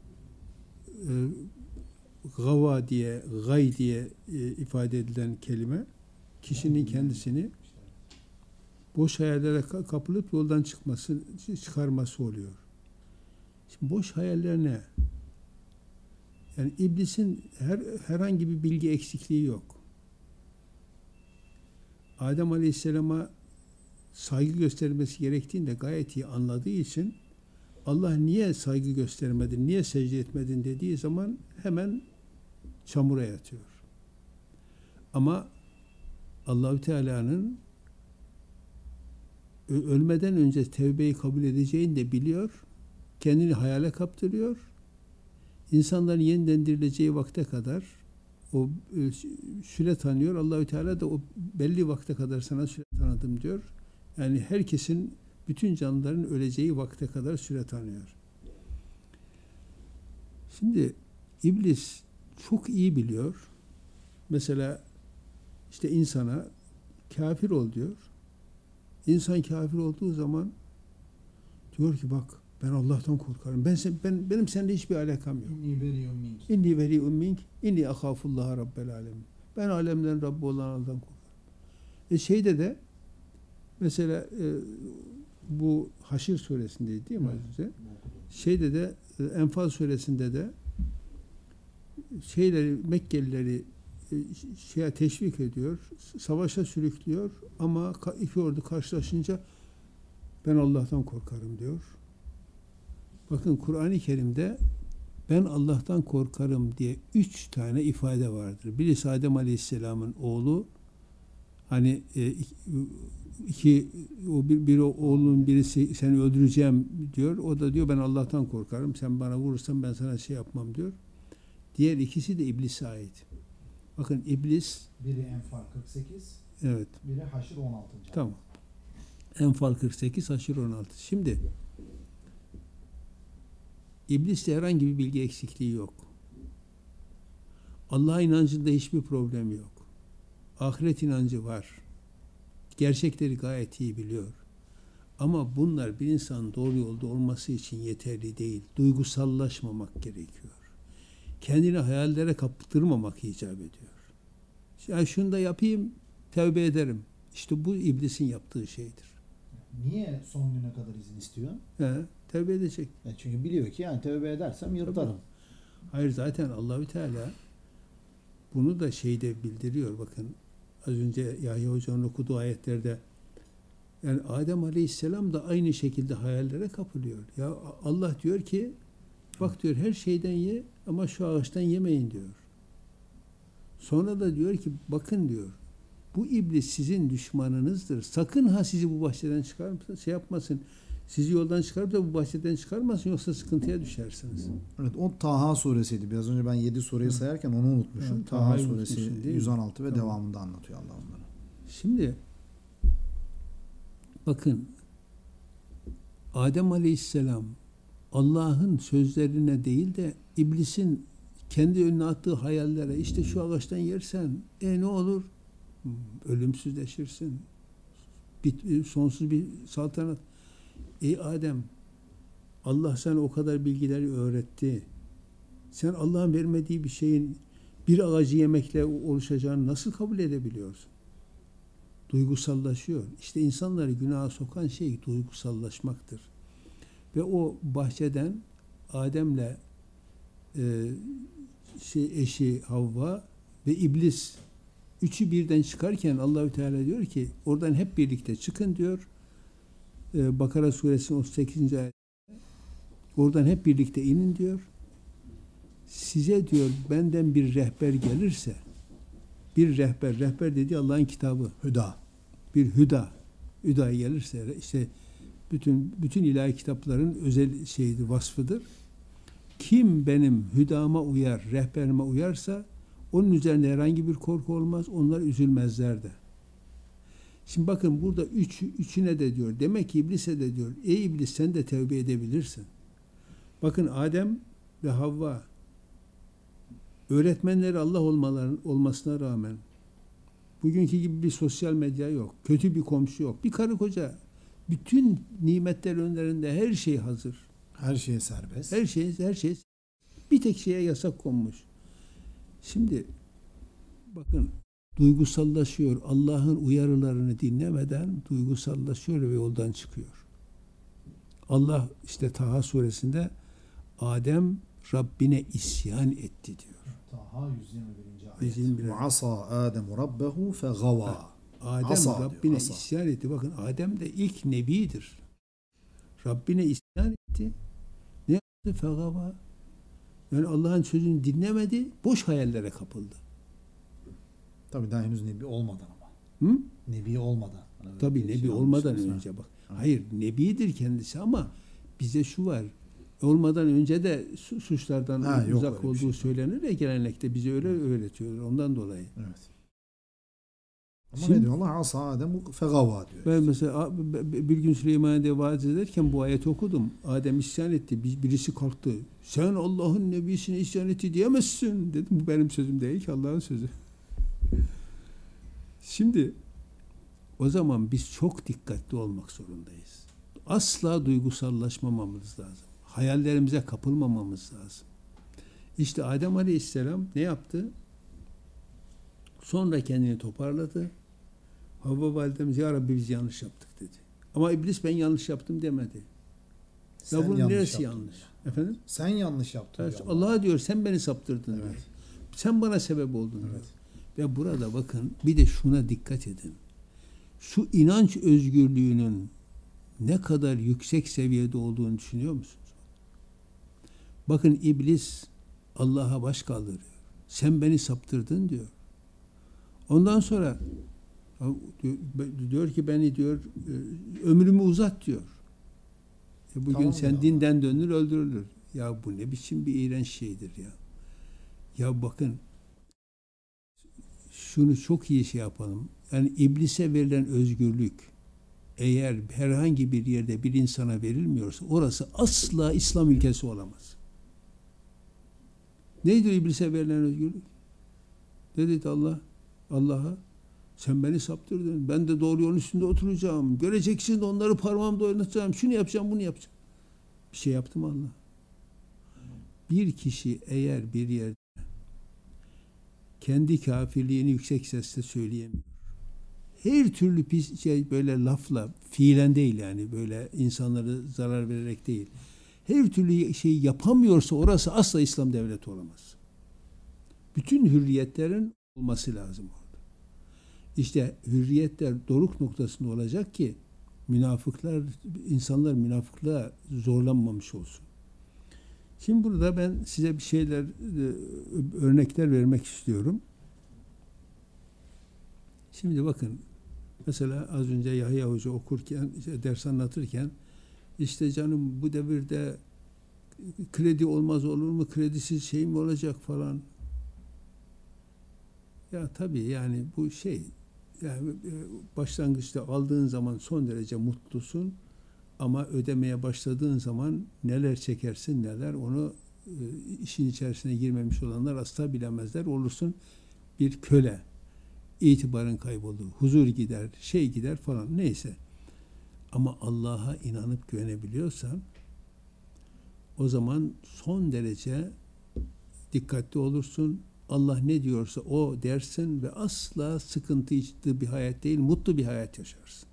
gava diye, gay diye ifade edilen kelime kişinin kendisini boş hayallere kapılıp yoldan çıkarması oluyor. Şimdi boş hayaller ne? Yani iblisin herhangi bir bilgi eksikliği yok. Adem Aleyhisselam'a saygı gösterilmesi gerektiğini de gayet iyi anladığı için Allah niye saygı göstermedin, niye secde etmedin dediği zaman hemen çamura yatıyor. Ama Allahü Teala'nın ölmeden önce tevbeyi kabul edeceğini de biliyor. Kendini hayale kaptırıyor. İnsanların yeniden dirileceği vakte kadar o süre tanıyor. Allahü Teala da o belli vakte kadar sana süre tanıdım diyor. Yani herkesin, bütün canlıların öleceği vakte kadar süre tanıyor. Şimdi iblis çok iyi biliyor. Mesela işte insana kafir ol diyor. İnsan kafir olduğu zaman diyor ki bak ben Allah'tan korkarım. Benim seninle hiçbir alakam yok. İnni veri'un mink. İnni ahafullah rabbel alemin. Ben alemlerin Rabbi olan Allah'tan korkarım. Şeyde de mesela bu Haşr suresindeydi değil mi Azize? Şeyde de Enfal suresinde de Mekkelileri şeye teşvik ediyor, savaşa sürüklüyor ama iki ordu karşılaşınca ben Allah'tan korkarım diyor. Bakın Kur'an-ı Kerim'de ben Allah'tan korkarım diye 3 tane ifade vardır. Birisi Adem Aleyhisselam'ın oğlu, hani bir oğlunun birisi seni öldüreceğim diyor. O da diyor ben Allah'tan korkarım. Sen bana vurursan ben sana şey yapmam diyor. Diğer ikisi de iblise ait. Bakın iblis, biri Enfal 48, evet. Biri Haşr 16. Tamam. Enfal 48, Haşr 16. Şimdi İbliste herhangi bir bilgi eksikliği yok. Allah'a inancında hiçbir problem yok. Ahiret inancı var. Gerçekleri gayet iyi biliyor. Ama bunlar bir insanın doğru yolda olması için yeterli değil. Duygusallaşmamak gerekiyor. Kendini hayallere kaptırmamak icap ediyor. Ya şunu da yapayım, tevbe ederim. İşte bu iblisin yaptığı şeydir. Niye son güne kadar izin istiyor? Tevbe edecek. Çünkü biliyor ki yani tevbe edersem yırtarım. Hayır, zaten Allahü Teala bunu da şeyde bildiriyor. Bakın az önce Yahya Hoca'nın okuduğu ayetlerde yani Adem Aleyhisselam da aynı şekilde hayallere kapılıyor. Ya Allah diyor ki bak diyor her şeyden ye ama şu ağaçtan yemeyin diyor. Sonra da diyor ki bakın diyor bu iblis sizin düşmanınızdır. Sakın ha sizi bu bahçeden yapmasın. Sizi yoldan çıkarıp da bu bahçeden çıkarmasın yoksa sıkıntıya düşersiniz. Evet, o Taha suresiydi. Biraz önce ben 7 sureyi sayarken onu unutmuşum. Evet, Taha suresi 116 ve tamam. devamında anlatıyor Allah onları. Şimdi bakın Adem Aleyhisselam Allah'ın sözlerine değil de iblisin kendi önüne attığı hayallere işte şu ağaçtan yersen ne olur? Ölümsüzleşirsin. Sonsuz bir saltanat. Ey Adem, Allah sana o kadar bilgileri öğretti. Sen Allah'ın vermediği bir şeyin bir ağacı yemekle oluşacağını nasıl kabul edebiliyorsun? Duygusallaşıyor. İşte insanları günaha sokan şey duygusallaşmaktır. Ve o bahçeden Adem'le eşi Havva ve iblis üçü birden çıkarken Allahü Teala diyor ki oradan hep birlikte çıkın diyor. Bakara suresinin 38. ayet. Oradan hep birlikte inin diyor. Size diyor benden bir rehber gelirse, bir rehber dedi Allah'ın kitabı. Hüda. Bir hüda gelirse işte bütün ilahi kitapların özel şeyidir, vasfıdır. Kim benim hüdama uyar, rehberime uyarsa onun üzerinde herhangi bir korku olmaz, onlar üzülmezler de. Şimdi bakın burada üçüne de diyor. Demek ki iblise de diyor. Ey iblis sen de tevbe edebilirsin. Bakın Adem ve Havva öğretmenleri Allah olmasına rağmen bugünkü gibi bir sosyal medya yok. Kötü bir komşu yok. Bir karı koca bütün nimetler önlerinde her şey hazır. Her şeye serbest. Her şey bir tek şeye yasak konmuş. Şimdi bakın duygusallaşıyor. Allah'ın uyarılarını dinlemeden duygusallaşıyor ve yoldan çıkıyor. Allah işte Taha suresinde Adem Rabbine isyan etti diyor. Taha 121. ayet. 121. Ve asa Adem rabbehu fegava. Adem Asa Rabbine diyor, asa. isyan etti. Bakın Adem de ilk nebidir. Rabbine isyan etti. Ne yaptı? Fegava. Yani Allah'ın sözünü dinlemedi. Boş hayallere kapıldı. Tabii daha henüz nebi olmadan ama. Hı? Nebi olmadan. Tabii nebi olmadan önce bak. Hayır nebidir kendisi ama bize şu var. Olmadan önce de suçlardan yok uzak öyle bir olduğu şey. söylenir ya genellikle bize öyle öğretiyorlar ondan dolayı. Evet. Ama Şimdi- ne diyor Allah? Asa Adem fegava diyor. Ben mesela bir gün Süleymaniye'de vaaz ederken bu ayeti okudum. Adem isyan etti. Birisi kalktı. Sen Allah'ın nebisine isyan etti diyemezsin dedim. Bu benim sözüm değil ki Allah'ın sözü. Şimdi o zaman biz çok dikkatli olmak zorundayız. Asla duygusallaşmamamız lazım. Hayallerimize kapılmamamız lazım. İşte Adem Aleyhisselam ne yaptı? Sonra kendini toparladı. Havva validemiz ya Rabbi biz yanlış yaptık dedi. Ama iblis ben yanlış yaptım demedi. Sen Ya bunun yanlış neresi yaptın yanlış? diyor. Efendim? Sen yanlış yaptın Evet, diyor Allah'a diyor sen beni saptırdın Evet. diyor. Sen bana sebep oldun Evet. diyor. Ve burada bakın bir de şuna dikkat edin. Şu inanç özgürlüğünün ne kadar yüksek seviyede olduğunu düşünüyor musunuz? Bakın iblis Allah'a baş kaldırıyor. Sen beni saptırdın diyor. Ondan sonra diyor ki beni diyor ömrümü uzat diyor. Bugün Tamam sen diyor dinden dönür öldürülür. Ya bu ne biçim bir iğrenç şeydir ya. Ya bakın şunu çok iyi şey yapalım. Yani iblise verilen özgürlük eğer herhangi bir yerde bir insana verilmiyorsa orası asla İslam ülkesi olamaz. Neydi iblise verilen özgürlük? Ne dedi Allah? Allah'a sen beni saptırdın. Ben de doğru yolun üstünde oturacağım. Göreceksin de onları parmağımda oynatacağım. Şunu yapacağım, bunu yapacağım. Bir şey yaptı mı Allah? Bir kişi eğer bir yerde kendi kafirliğini yüksek sesle söyleyemiyor. Her türlü pis şey böyle lafla, fiilen değil yani böyle insanlara zarar vererek değil. Her türlü şey yapamıyorsa orası asla İslam devleti olamaz. Bütün hürriyetlerin olması lazım orada. İşte hürriyetler doruk noktasında olacak ki insanlar münafıklığa zorlanmamış olsun. Şimdi burada ben size bir şeyler, örnekler vermek istiyorum. Şimdi bakın, mesela az önce Yahya Hoca okurken, ders anlatırken, işte canım bu devirde kredi olmaz olur mu, kredisiz şey mi olacak falan. Ya tabii yani bu şey, yani başlangıçta aldığın zaman son derece mutlusun ama ödemeye başladığın zaman neler çekersin neler onu işin içerisine girmemiş olanlar asla bilemezler. Olursun bir köle, itibarın kaybolur, huzur gider, şey gider falan neyse. Ama Allah'a inanıp güvenebiliyorsan o zaman son derece dikkatli olursun. Allah ne diyorsa o dersin ve asla sıkıntı içinde bir hayat değil, mutlu bir hayat yaşarsın.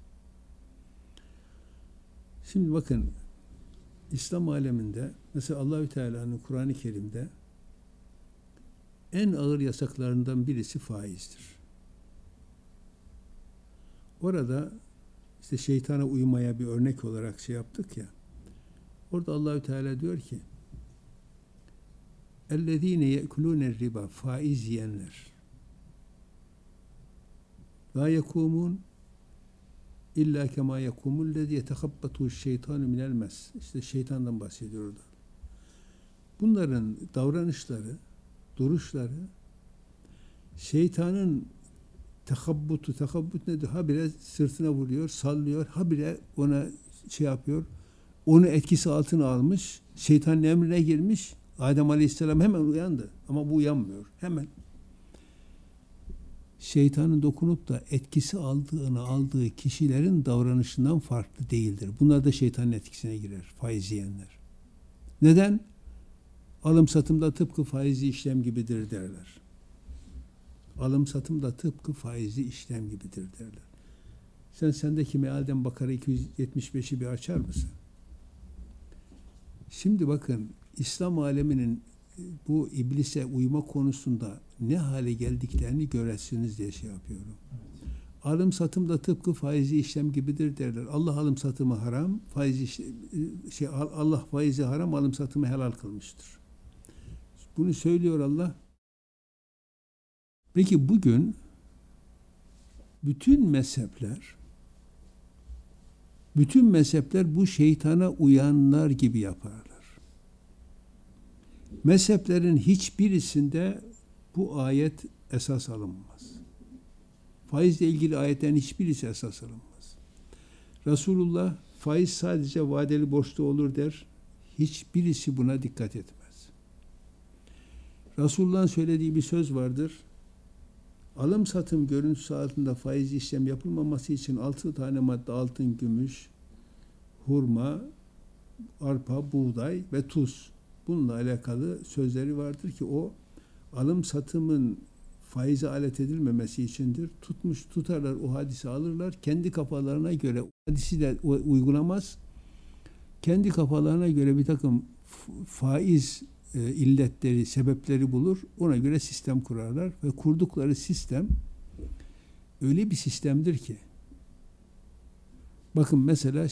Şimdi bakın, İslam aleminde mesela Allahü Teala'nın Kur'an-ı Kerim'de en ağır yasaklarından birisi faizdir. Orada işte şeytana uymaya bir örnek olarak şey yaptık ya. Orada Allahü Teala diyor ki اَلَّذ۪ينَ يَأْكُلُونَ الرِّبَا faiz yiyenler لَا يَكُومُونَ İlla kema yekumul lezi yetehabbatu şeytanu minel mes. İşte şeytandan bahsediyor orada. Bunların davranışları, duruşları şeytanın tekabbut nedir? Habire sırtına vuruyor, sallıyor. Habire ona şey yapıyor. Onu etkisi altına almış. Şeytanın emrine girmiş. Adem Aleyhisselam hemen uyandı. Ama bu uyanmıyor. Hemen. Şeytanın dokunup da etkisi aldığı kişilerin davranışından farklı değildir. Bunlar da şeytanın etkisine girer. Faiz yiyenler. Neden? Alım satımda tıpkı faizli işlem gibidir derler. Alım satımda tıpkı faizli işlem gibidir derler. Sendeki mealden Bakara 275'i bir açar mısın? Şimdi bakın İslam aleminin bu iblise uyma konusunda ne hale geldiklerini göresiniz diye şey yapıyorum. Evet. Alım satım da tıpkı faizli işlem gibidir derler. Allah alım satımı haram, Allah faizi haram, alım satımı helal kılmıştır. Bunu söylüyor Allah. Peki bugün bütün mezhepler bu şeytana uyanlar gibi yaparlar. Mezheplerin hiçbirisinde bu ayet esas alınmaz. Faizle ilgili ayetlerin hiçbirisi esas alınmaz. Resulullah faiz sadece vadeli borçlu olur der. Hiçbirisi buna dikkat etmez. Resulullah'ın söylediği bir söz vardır. Alım satım görüntüsü altında faiz işlem yapılmaması için 6 tane madde altın, gümüş, hurma, arpa, buğday ve tuz. Bununla alakalı sözleri vardır ki o alım satımın faize alet edilmemesi içindir. Tutarlar o hadisi alırlar. Kendi kafalarına göre o hadisi de uygulamaz. Kendi kafalarına göre bir takım faiz illetleri, sebepleri bulur. Ona göre sistem kurarlar ve kurdukları sistem öyle bir sistemdir ki bakın mesela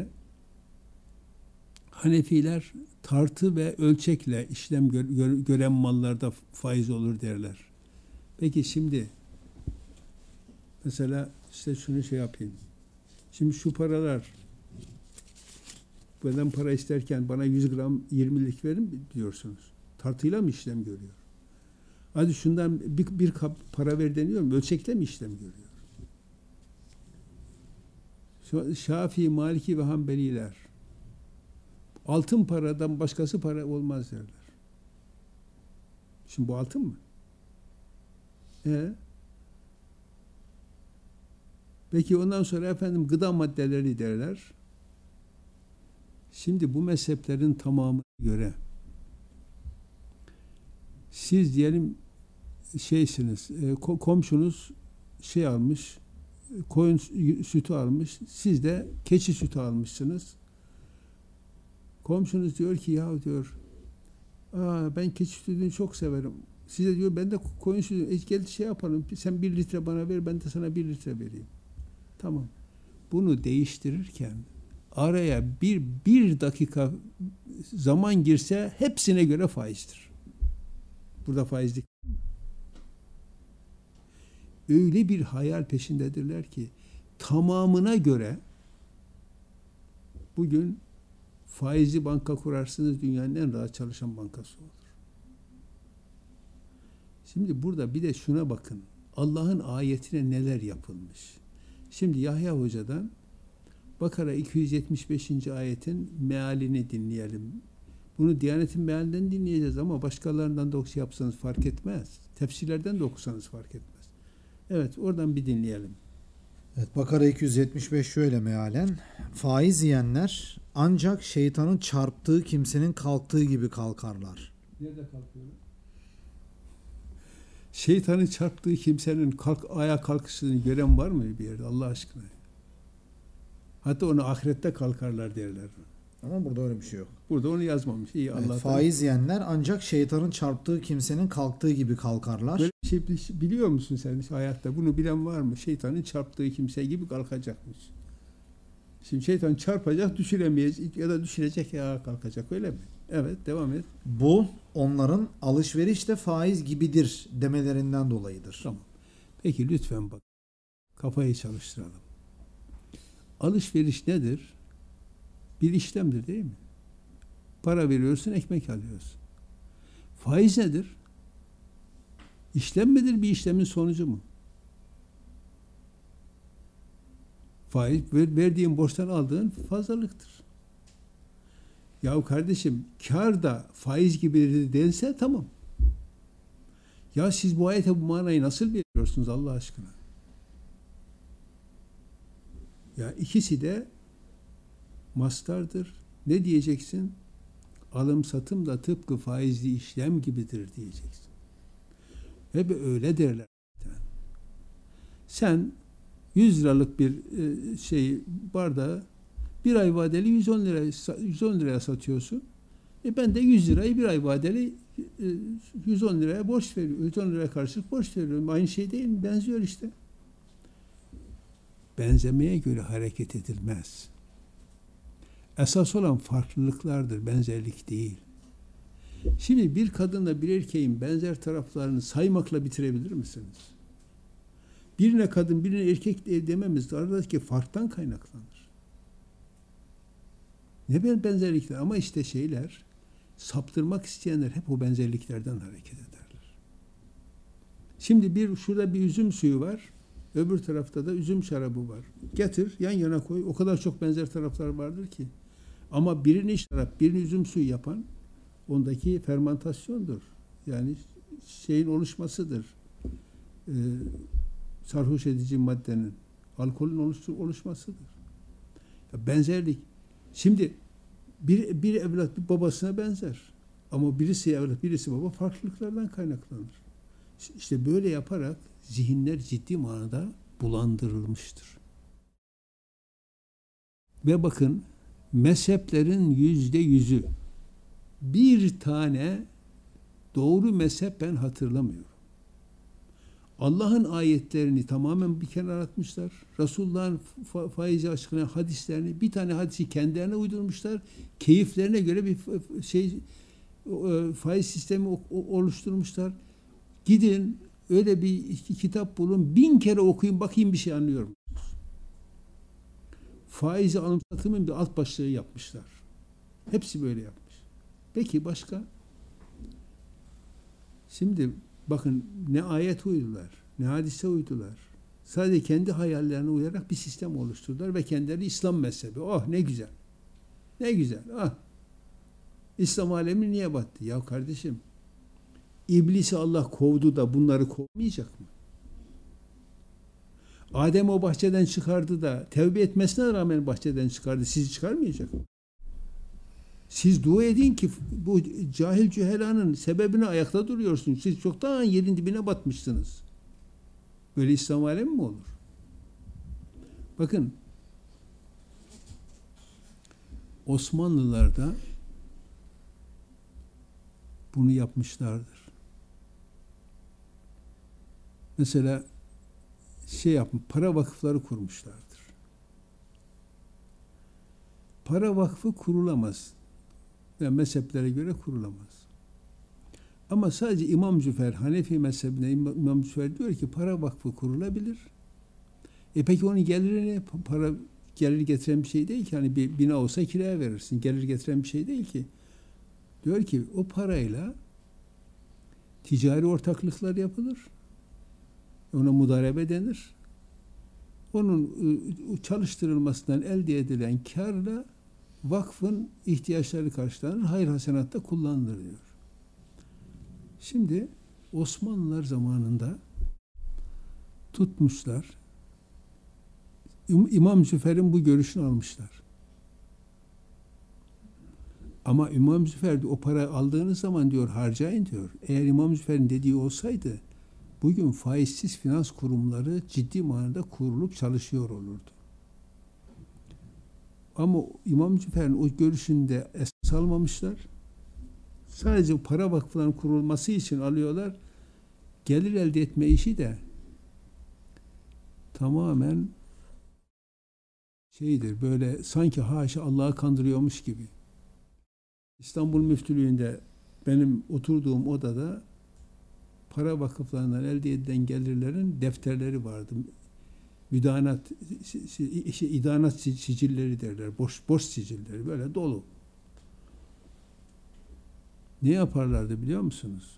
Hanefiler tartı ve ölçekle işlem gören mallarda faiz olur derler. Peki şimdi mesela işte şunu şey yapayım. Şimdi şu paralar benden para isterken bana 100 gram 20'lik verin mi diyorsunuz? Tartıyla mı işlem görüyor? Hadi şundan bir kap para ver deniyor mu? Ölçekle mi işlem görüyor? Şafii, Maliki ve Hanbeliler altın paradan başkası para olmaz derler. Şimdi bu altın mı? Peki ondan sonra efendim gıda maddeleri derler. Şimdi bu mezheplerin tamamına göre siz diyelim komşunuz almış, koyun sütü almış, siz de keçi sütü almışsınız. Komşunuz diyor ki ya diyor, ben keçi sütünü çok severim. Size diyor ben de koyun sütü, gel şey yapalım, sen 1 litre bana ver, ben de sana 1 litre vereyim. Tamam. Bunu değiştirirken araya bir dakika zaman girse hepsine göre faizdir. Burada faizlik. Öyle bir hayal peşindedirler ki tamamına göre bugün faizli banka kurarsınız, dünyanın en rahat çalışan bankası olur. Şimdi burada bir de şuna bakın. Allah'ın ayetine neler yapılmış. Şimdi Yahya Hoca'dan Bakara 275. ayetin mealini dinleyelim. Bunu Diyanet'in mealinden dinleyeceğiz ama başkalarından da yapsanız fark etmez. Tefsirlerden de okusanız fark etmez. Evet, oradan bir dinleyelim. Evet, Bakara 275 şöyle mealen: faiz yiyenler ancak şeytanın çarptığı kimsenin kalktığı gibi kalkarlar. Nerede kalkıyorlar? Şeytanın çarptığı kimsenin ayağa kalkışını gören var mı bir yerde Allah aşkına? Hatta onu ahirette kalkarlar derler. Ama burada öyle bir şey yok. Burada onu yazmamış. İyi, Evet, Allah'tan. faiz yiyenler ancak şeytanın çarptığı kimsenin kalktığı gibi kalkarlar. Böyle bir şey biliyor musun sen hayatta? Bunu bilen var mı? Şeytanın çarptığı kimse gibi kalkacakmış. Şimdi şeytan çarpacak, düşüremeyecek ya da düşürecek ya kalkacak, öyle mi? Evet, devam et. Bu onların alışveriş de faiz gibidir demelerinden dolayıdır. Tamam. Peki lütfen bak. Kafayı çalıştıralım. Alışveriş nedir? Bir işlemdir, değil mi? Para veriyorsun, ekmek alıyorsun. Faiz nedir? İşlem midir, bir işlemin sonucu mu? Faiz, verdiğin borçtan aldığın fazlalıktır. Ya kardeşim, kar da faiz gibi dense tamam. Ya siz bu ayete bu manayı nasıl veriyorsunuz Allah aşkına? Ya ikisi de mastardır. Ne diyeceksin? Alım satım da tıpkı faizli işlem gibidir diyeceksin. Ve öyle derler. Sen 100 liralık bir bardağı bir ay vadeli 110 liraya satıyorsun. Ben de 100 lirayı bir ay vadeli 110 liraya borç veriyorum. 110 liraya karşılık borç veriyorum. Aynı şey değil mi? Benziyor işte. Benzemeye göre hareket edilmez. Esas olan farklılıklardır, benzerlik değil. Şimdi bir kadınla bir erkeğin benzer taraflarını saymakla bitirebilir misiniz? Birine kadın, birine erkek dememiz aradaki farktan kaynaklanır. Ne benzerlikler ama işte saptırmak isteyenler hep o benzerliklerden hareket ederler. Şimdi şurada bir üzüm suyu var, öbür tarafta da üzüm şarabı var. Getir, yan yana koy, o kadar çok benzer taraflar vardır ki. Ama birini şarap, birini üzüm suyu yapan ondaki fermentasyondur. Yani şeyin oluşmasıdır. Sarhoş edici maddenin, alkolün oluşmasıdır. Ya benzerlik. Şimdi bir evlat bir babasına benzer. Ama birisi evlat, birisi baba farklılıklardan kaynaklanır. İşte böyle yaparak zihinler ciddi manada bulandırılmıştır. Ve bakın, mezheplerin %100'ü, bir tane doğru mezhep ben hatırlamıyorum. Allah'ın ayetlerini tamamen bir kenara atmışlar. Resulullah'ın faizi açıklayan hadislerini, bir tane hadisi kendilerine uydurmuşlar. Keyiflerine göre bir faiz sistemi oluşturmuşlar. Gidin öyle bir kitap bulun, 1000 kere okuyun, bakayım bir şey anlıyor musunuz? Faizi alım satımın bir alt başlığı yapmışlar. Hepsi böyle yapmış. Peki başka? Şimdi bakın, ne ayet uydular, ne hadise uydular. Sadece kendi hayallerine uyarak bir sistem oluşturdular ve kendileri İslam mezhebi. Oh ne güzel. Ne güzel. Ah. İslam alemi niye battı? Ya kardeşim, İblisi Allah kovdu da bunları kovmayacak mı? Adem o bahçeden çıkardı da tevbe etmesine rağmen bahçeden çıkardı. Sizi çıkarmayacak mı? Siz dua edin ki bu cahil cühelanın sebebine ayakta duruyorsunuz. Siz çoktan yerin dibine batmışsınız. Böyle İslam alemi mi olur? Bakın, Osmanlılar da bunu yapmışlardır. Mesela para vakıfları kurmuşlardır. Para vakfı kurulamaz. Yani mezheplere göre kurulamaz. Ama sadece İmam Züfer, Hanefi mezhebine İmam Züfer diyor ki para vakfı kurulabilir. Peki onun gelirini, para gelir getiren bir şey değil ki. Hani bir bina olsa kiraya verirsin. Gelir getiren bir şey değil ki. Diyor ki o parayla ticari ortaklıklar yapılır. Ona mudarebe denir. Onun çalıştırılmasından elde edilen kârla vakfın ihtiyaçları karşılanır, hayır hasenatta kullanılır diyor. Şimdi Osmanlılar zamanında tutmuşlar, İmam Züfer'in bu görüşünü almışlar. Ama İmam Züfer o parayı aldığınız zaman diyor harcayın diyor. Eğer İmam Züfer'in dediği olsaydı bugün faizsiz finans kurumları ciddi manada kurulup çalışıyor olurdu. Ama İmam Cüfer'in o görüşünde esas almamışlar. Sadece para vakıflarının kurulması için alıyorlar. Gelir elde etme işi de tamamen şeydir, böyle sanki haşa Allah'ı kandırıyormuş gibi. İstanbul Müftülüğü'nde benim oturduğum odada para vakıflarından elde edilen gelirlerin defterleri vardı. Müdanat, idanat sicilleri derler, borç sicilleri böyle dolu. Ne yaparlardı biliyor musunuz?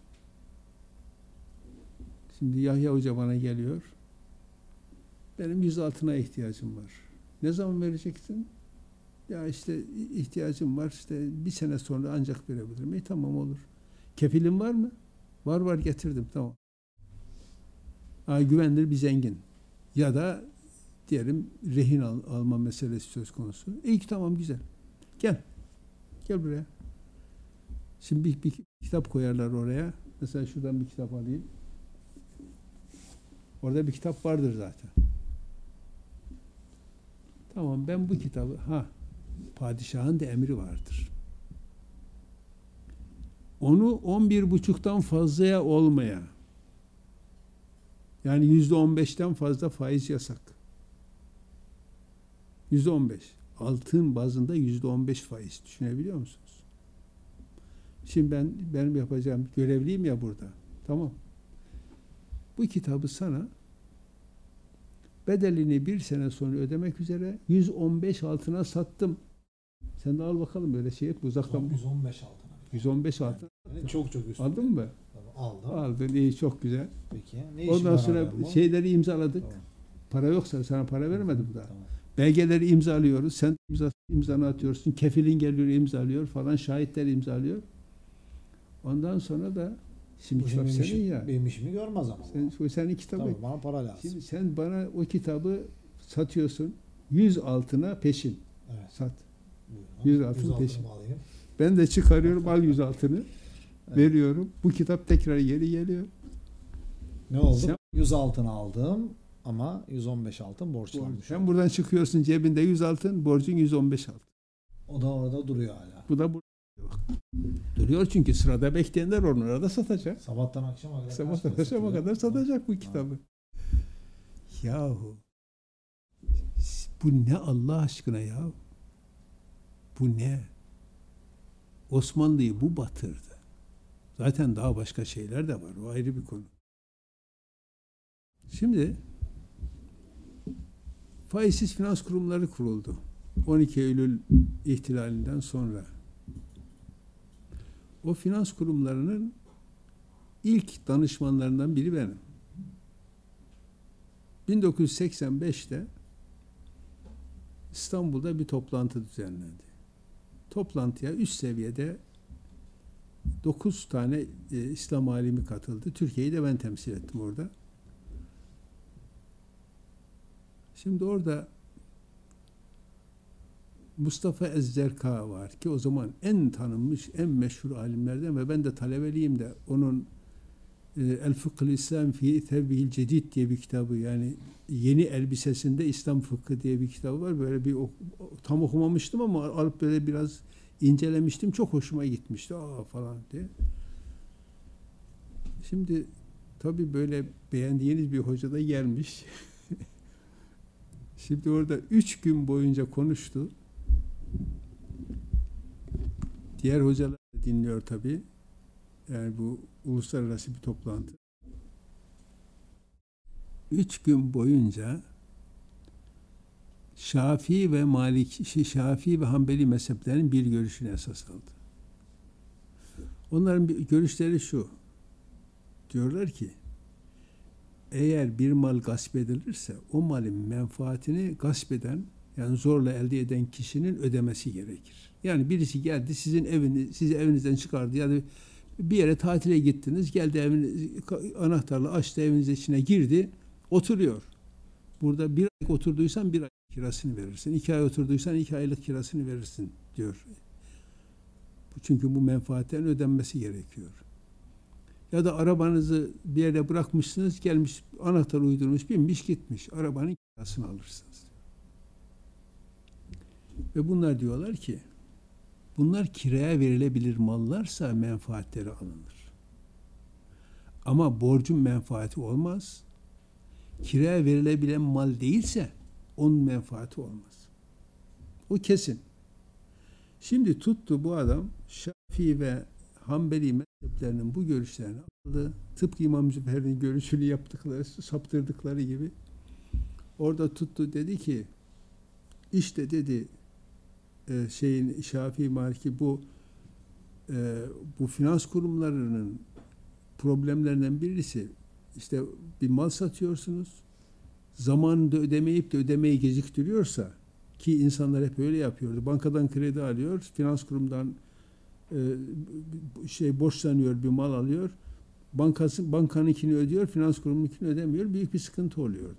Şimdi Yahya Hoca bana geliyor. Benim 100 altına ihtiyacım var. Ne zaman vereceksin? Ya işte ihtiyacım var. İşte bir sene sonra ancak verebilirim. Tamam olur. Kefilim var mı? Var getirdim. Tamam. Güvenilir bir zengin. Ya da diyelim rehin alma meselesi söz konusu. İyi ki tamam güzel. Gel. Gel buraya. Şimdi bir kitap koyarlar oraya. Mesela şuradan bir kitap alayım. Orada bir kitap vardır zaten. Tamam ben bu kitabı, padişahın da emri vardır. Onu 11,5'tan fazlaya olmaya, yani %15'ten fazla faiz yasak. %15. Altın bazında %15 faiz. Düşünebiliyor musunuz? Şimdi benim yapacağım, görevliyim ya burada. Tamam. Bu kitabı sana bedelini bir sene sonra ödemek üzere 115 altına sattım. Sen de al bakalım böyle şey et uzaktan. 115 altına. 115 altına. Yani çok üstü. Aldın mı? Aldım. Aldın, iyi, çok güzel. Peki. Ondan sonra şeyleri imzaladık. Tamam. Para yoksa sana para vermedim daha. Tamam. Belgeleri imzalıyoruz. Sen imzanı atıyorsun. Kefilin geliyor imzalıyor falan. Şahitler imzalıyor. Ondan sonra da şimdi kitap senin ya. Benim işimi görmez ama. Senin kitabı. Tamam, bana para lazım. Şimdi sen bana o kitabı satıyorsun. 100 altına peşin. Evet. Sat. 100 altın peşin. Alayım. Ben de çıkarıyorum al 100 altını. Evet. Veriyorum. Bu kitap tekrar geri geliyor. Ne oldu? 100 altın aldım ama 115 altın borçlanmış. Sen buradan çıkıyorsun cebinde 100 altın, borcun 115 altın. O da orada duruyor hala. Bu da burada. Duruyor çünkü sırada bekleyenler onlara da satacak. Sabahtan akşama kadar. Sabahtan akşama kadar satacak bu kitabı. Yahu bu ne Allah aşkına ya? Bu ne? Osmanlı'yı bu batırdı. Zaten daha başka şeyler de var. O ayrı bir konu. Şimdi faizsiz finans kurumları kuruldu. 12 Eylül ihtilalinden sonra. O finans kurumlarının ilk danışmanlarından biri benim. 1985'te İstanbul'da bir toplantı düzenlendi. Toplantıya üst seviyede 9 tane İslam alimi katıldı. Türkiye'yi de ben temsil ettim orada. Şimdi orada Mustafa Ezzerka var ki o zaman en tanınmış, en meşhur alimlerden ve ben de talebeliyim de onun El Fıkhı İslam fi Tevbihil Cedid diye bir kitabı, yani yeni elbisesinde İslam fıkhı diye bir kitabı var. Böyle bir tam okumamıştım ama alıp böyle biraz incelemiştim. Çok hoşuma gitmişti. Falan diye. Şimdi tabii böyle beğendiğiniz bir hoca da gelmiş. Şimdi orada 3 gün boyunca konuştu. Diğer hocalar da dinliyor tabii. Yani bu uluslararası bir toplantı. 3 gün boyunca Şafii ve Hanbeli mezheplerinin bir görüşünü esas aldı. Onların görüşleri şu. Diyorlar ki eğer bir mal gasp edilirse o malın menfaatini gasp eden, yani zorla elde eden kişinin ödemesi gerekir. Yani birisi geldi sizi evinizden çıkardı ya da bir yere tatile gittiniz, geldi anahtarla açtı, evinizin içine girdi, oturuyor. Burada 1 ay oturduysan 1 ay kirasını verirsin. 2 ay oturduysan 2 aylık kirasını verirsin diyor. Çünkü bu menfaatten ödenmesi gerekiyor. Ya da arabanızı bir yere bırakmışsınız, gelmiş anahtar uydurmuş, binmiş gitmiş. Arabanın kirasını alırsınız. Ve bunlar diyorlar ki bunlar kiraya verilebilir mallarsa menfaatleri alınır. Ama borcun menfaati olmaz. Kiraya verilebilen mal değilse onun menfaati olmaz. O kesin. Şimdi tuttu bu adam Şafii ve Hanbeli mezheplerinin bu görüşlerini aldı. Tıpkı İmam Züfer'in görüşünü yaptıkları, saptırdıkları gibi. Orada tuttu dedi ki işte dedi Şafii Maliki bu finans kurumlarının problemlerinden birisi işte bir mal satıyorsunuz. Zamanında ödemeyip de ödemeyi geciktiriyorsa ki insanlar hep öyle yapıyordu. Bankadan kredi alıyor, finans kurumundan borçlanıyor, bir mal alıyor. Bankanınkini ödüyor, finans kurumunukini ödemiyor. Büyük bir sıkıntı oluyordu.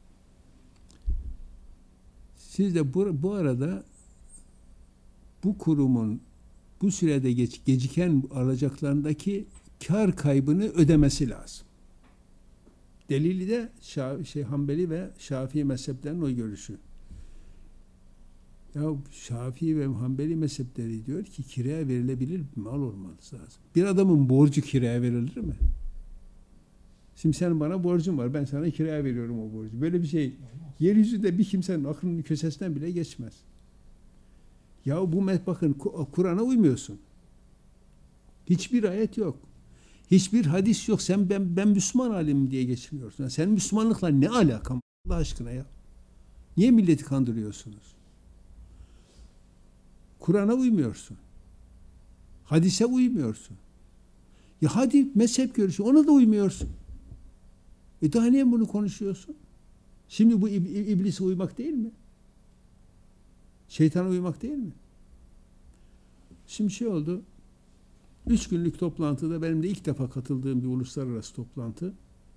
Siz de bu arada bu kurumun bu sürede geciken alacaklarındaki kar kaybını ödemesi lazım. Delili de Hanbeli ve Şafii mezheplerinin o görüşü. Ya Şafii ve Hanbeli mezhepleri diyor ki kiraya verilebilir bir mal olması lazım. Bir adamın borcu kiraya verilir mi? Şimdi senin bana borcun var. Ben sana kiraya veriyorum o borcu. Böyle bir şey yeryüzünde bir kimsenin aklının köşesinden bile geçmez. Ya bakın Kur'an'a uymuyorsun. Hiçbir ayet yok. Hiçbir hadis yok. Sen ben Müslüman alimim diye geçiniyorsun. Senin Müslümanlıkla ne alakam Allah aşkına ya? Niye milleti kandırıyorsunuz? Kur'an'a uymuyorsun. Hadise uymuyorsun. Ya hadi mezhep görüşü ona da uymuyorsun. Daha niye bunu konuşuyorsun? Şimdi bu iblise uymak değil mi? Şeytana uymak değil mi? Şimdi oldu. 3 günlük toplantıda benim de ilk defa katıldığım bir uluslararası toplantı.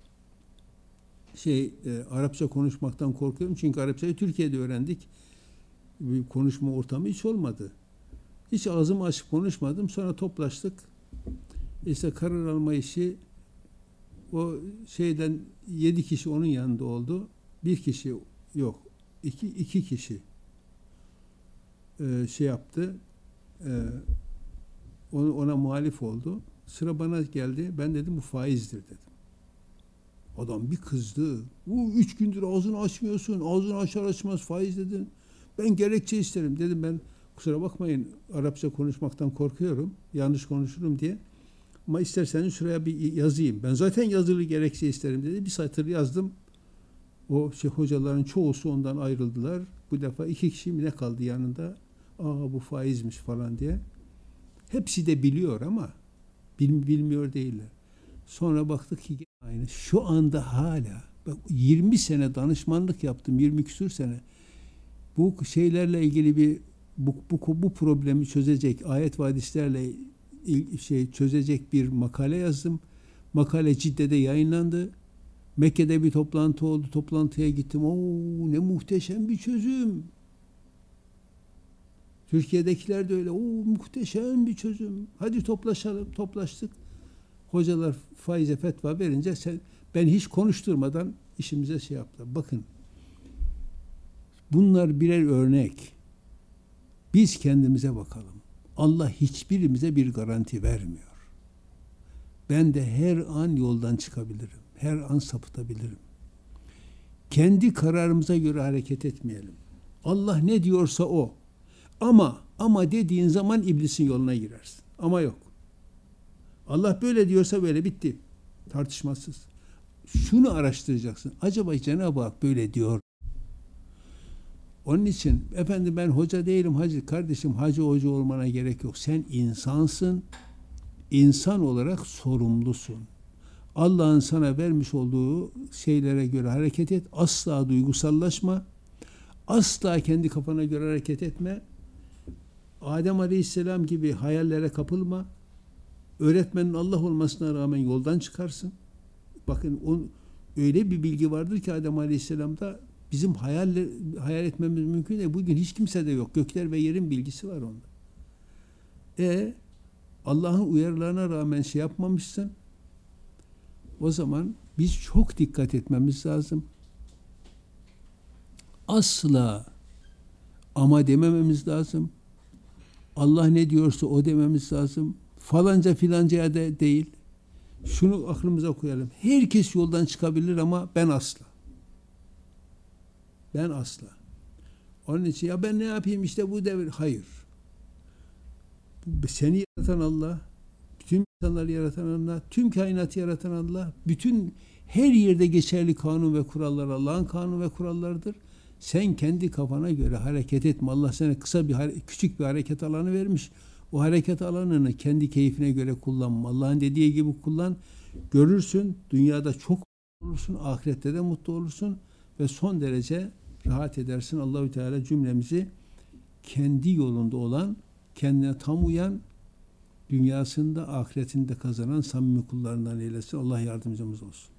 Arapça konuşmaktan korkuyorum çünkü Arapçayı Türkiye'de öğrendik. Bir konuşma ortamı hiç olmadı. Hiç ağzımı açıp konuşmadım. Sonra toplaştık. İşte karar alma işi o 7 kişi onun yanında oldu. Bir kişi yok. İki kişi yaptı. Ona muhalif oldu. Sıra bana geldi. Ben dedim bu faizdir dedim. Adam bir kızdı. 3 gündür ağzını açmıyorsun. Ağzını açar açmaz faiz dedin. Ben gerekçe isterim dedim. Ben kusura bakmayın Arapça konuşmaktan korkuyorum. Yanlış konuşurum diye. Ama isterseniz şuraya bir yazayım. Ben zaten yazılı gerekçe isterim dedi. Bir satır yazdım. O hocaların çoğusu ondan ayrıldılar. Bu defa 2 kişi mi ne kaldı yanında? Bu faizmiş falan diye. Hepsi de biliyor ama bilmiyor değiller. Sonra baktık ki aynı. Şu anda hala 20 sene danışmanlık yaptım. 20 küsur sene. Bu şeylerle ilgili bu problemi çözecek ayet ve hadislerle çözecek bir makale yazdım. Makale Cidde'de yayınlandı. Mekke'de bir toplantı oldu. Toplantıya gittim. Ne muhteşem bir çözüm. Türkiye'dekiler de öyle. Muhteşem bir çözüm. Hadi toplaşalım. Toplaştık. Hocalar faize fetva verince ben hiç konuşturmadan işimize yaptılar. Bakın. Bunlar birer örnek. Biz kendimize bakalım. Allah hiçbirimize bir garanti vermiyor. Ben de her an yoldan çıkabilirim. Her an sapıtabilirim. Kendi kararımıza göre hareket etmeyelim. Allah ne diyorsa o. Ama dediğin zaman iblisin yoluna girersin. Ama yok. Allah böyle diyorsa böyle bitti. Tartışmasız. Şunu araştıracaksın. Acaba Cenab-ı Hak böyle diyor. Onun için efendim ben hoca değilim hacı. Kardeşim hacı hoca olmana gerek yok. Sen insansın. İnsan olarak sorumlusun. Allah'ın sana vermiş olduğu şeylere göre hareket et. Asla duygusallaşma. Asla kendi kafana göre hareket etme. Adem Aleyhisselam gibi hayallere kapılma. Öğretmenin Allah olmasına rağmen yoldan çıkarsın. Bakın öyle bir bilgi vardır ki Adem Aleyhisselam'da bizim hayal etmemiz mümkün değil. Bugün hiç kimsede yok. Gökler ve yerin bilgisi var onda. Allah'ın uyarılarına rağmen yapmamışsın. O zaman biz çok dikkat etmemiz lazım. ama demememiz lazım. Allah ne diyorsa o dememiz lazım. Falanca filancaya da değil. Şunu aklımıza koyalım. Herkes yoldan çıkabilir ama ben asla. Ben asla. Onun için ya ben ne yapayım işte bu devir. Hayır. Seni yaratan Allah, bütün insanları yaratan Allah, tüm kainatı yaratan Allah, bütün her yerde geçerli kanun ve kurallar Allah'ın kanun ve kurallarıdır. Sen kendi kafana göre hareket etme. Allah sana küçük bir hareket alanı vermiş. O hareket alanını kendi keyfine göre kullanma. Allah'ın dediği gibi kullan. Görürsün, dünyada çok mutlu olursun, ahirette de mutlu olursun ve son derece rahat edersin. Allahü Teala cümlemizi kendi yolunda olan, kendine tam uyan, dünyasında, ahiretinde kazanan samimi kullarından eylesin. Allah yardımcımız olsun.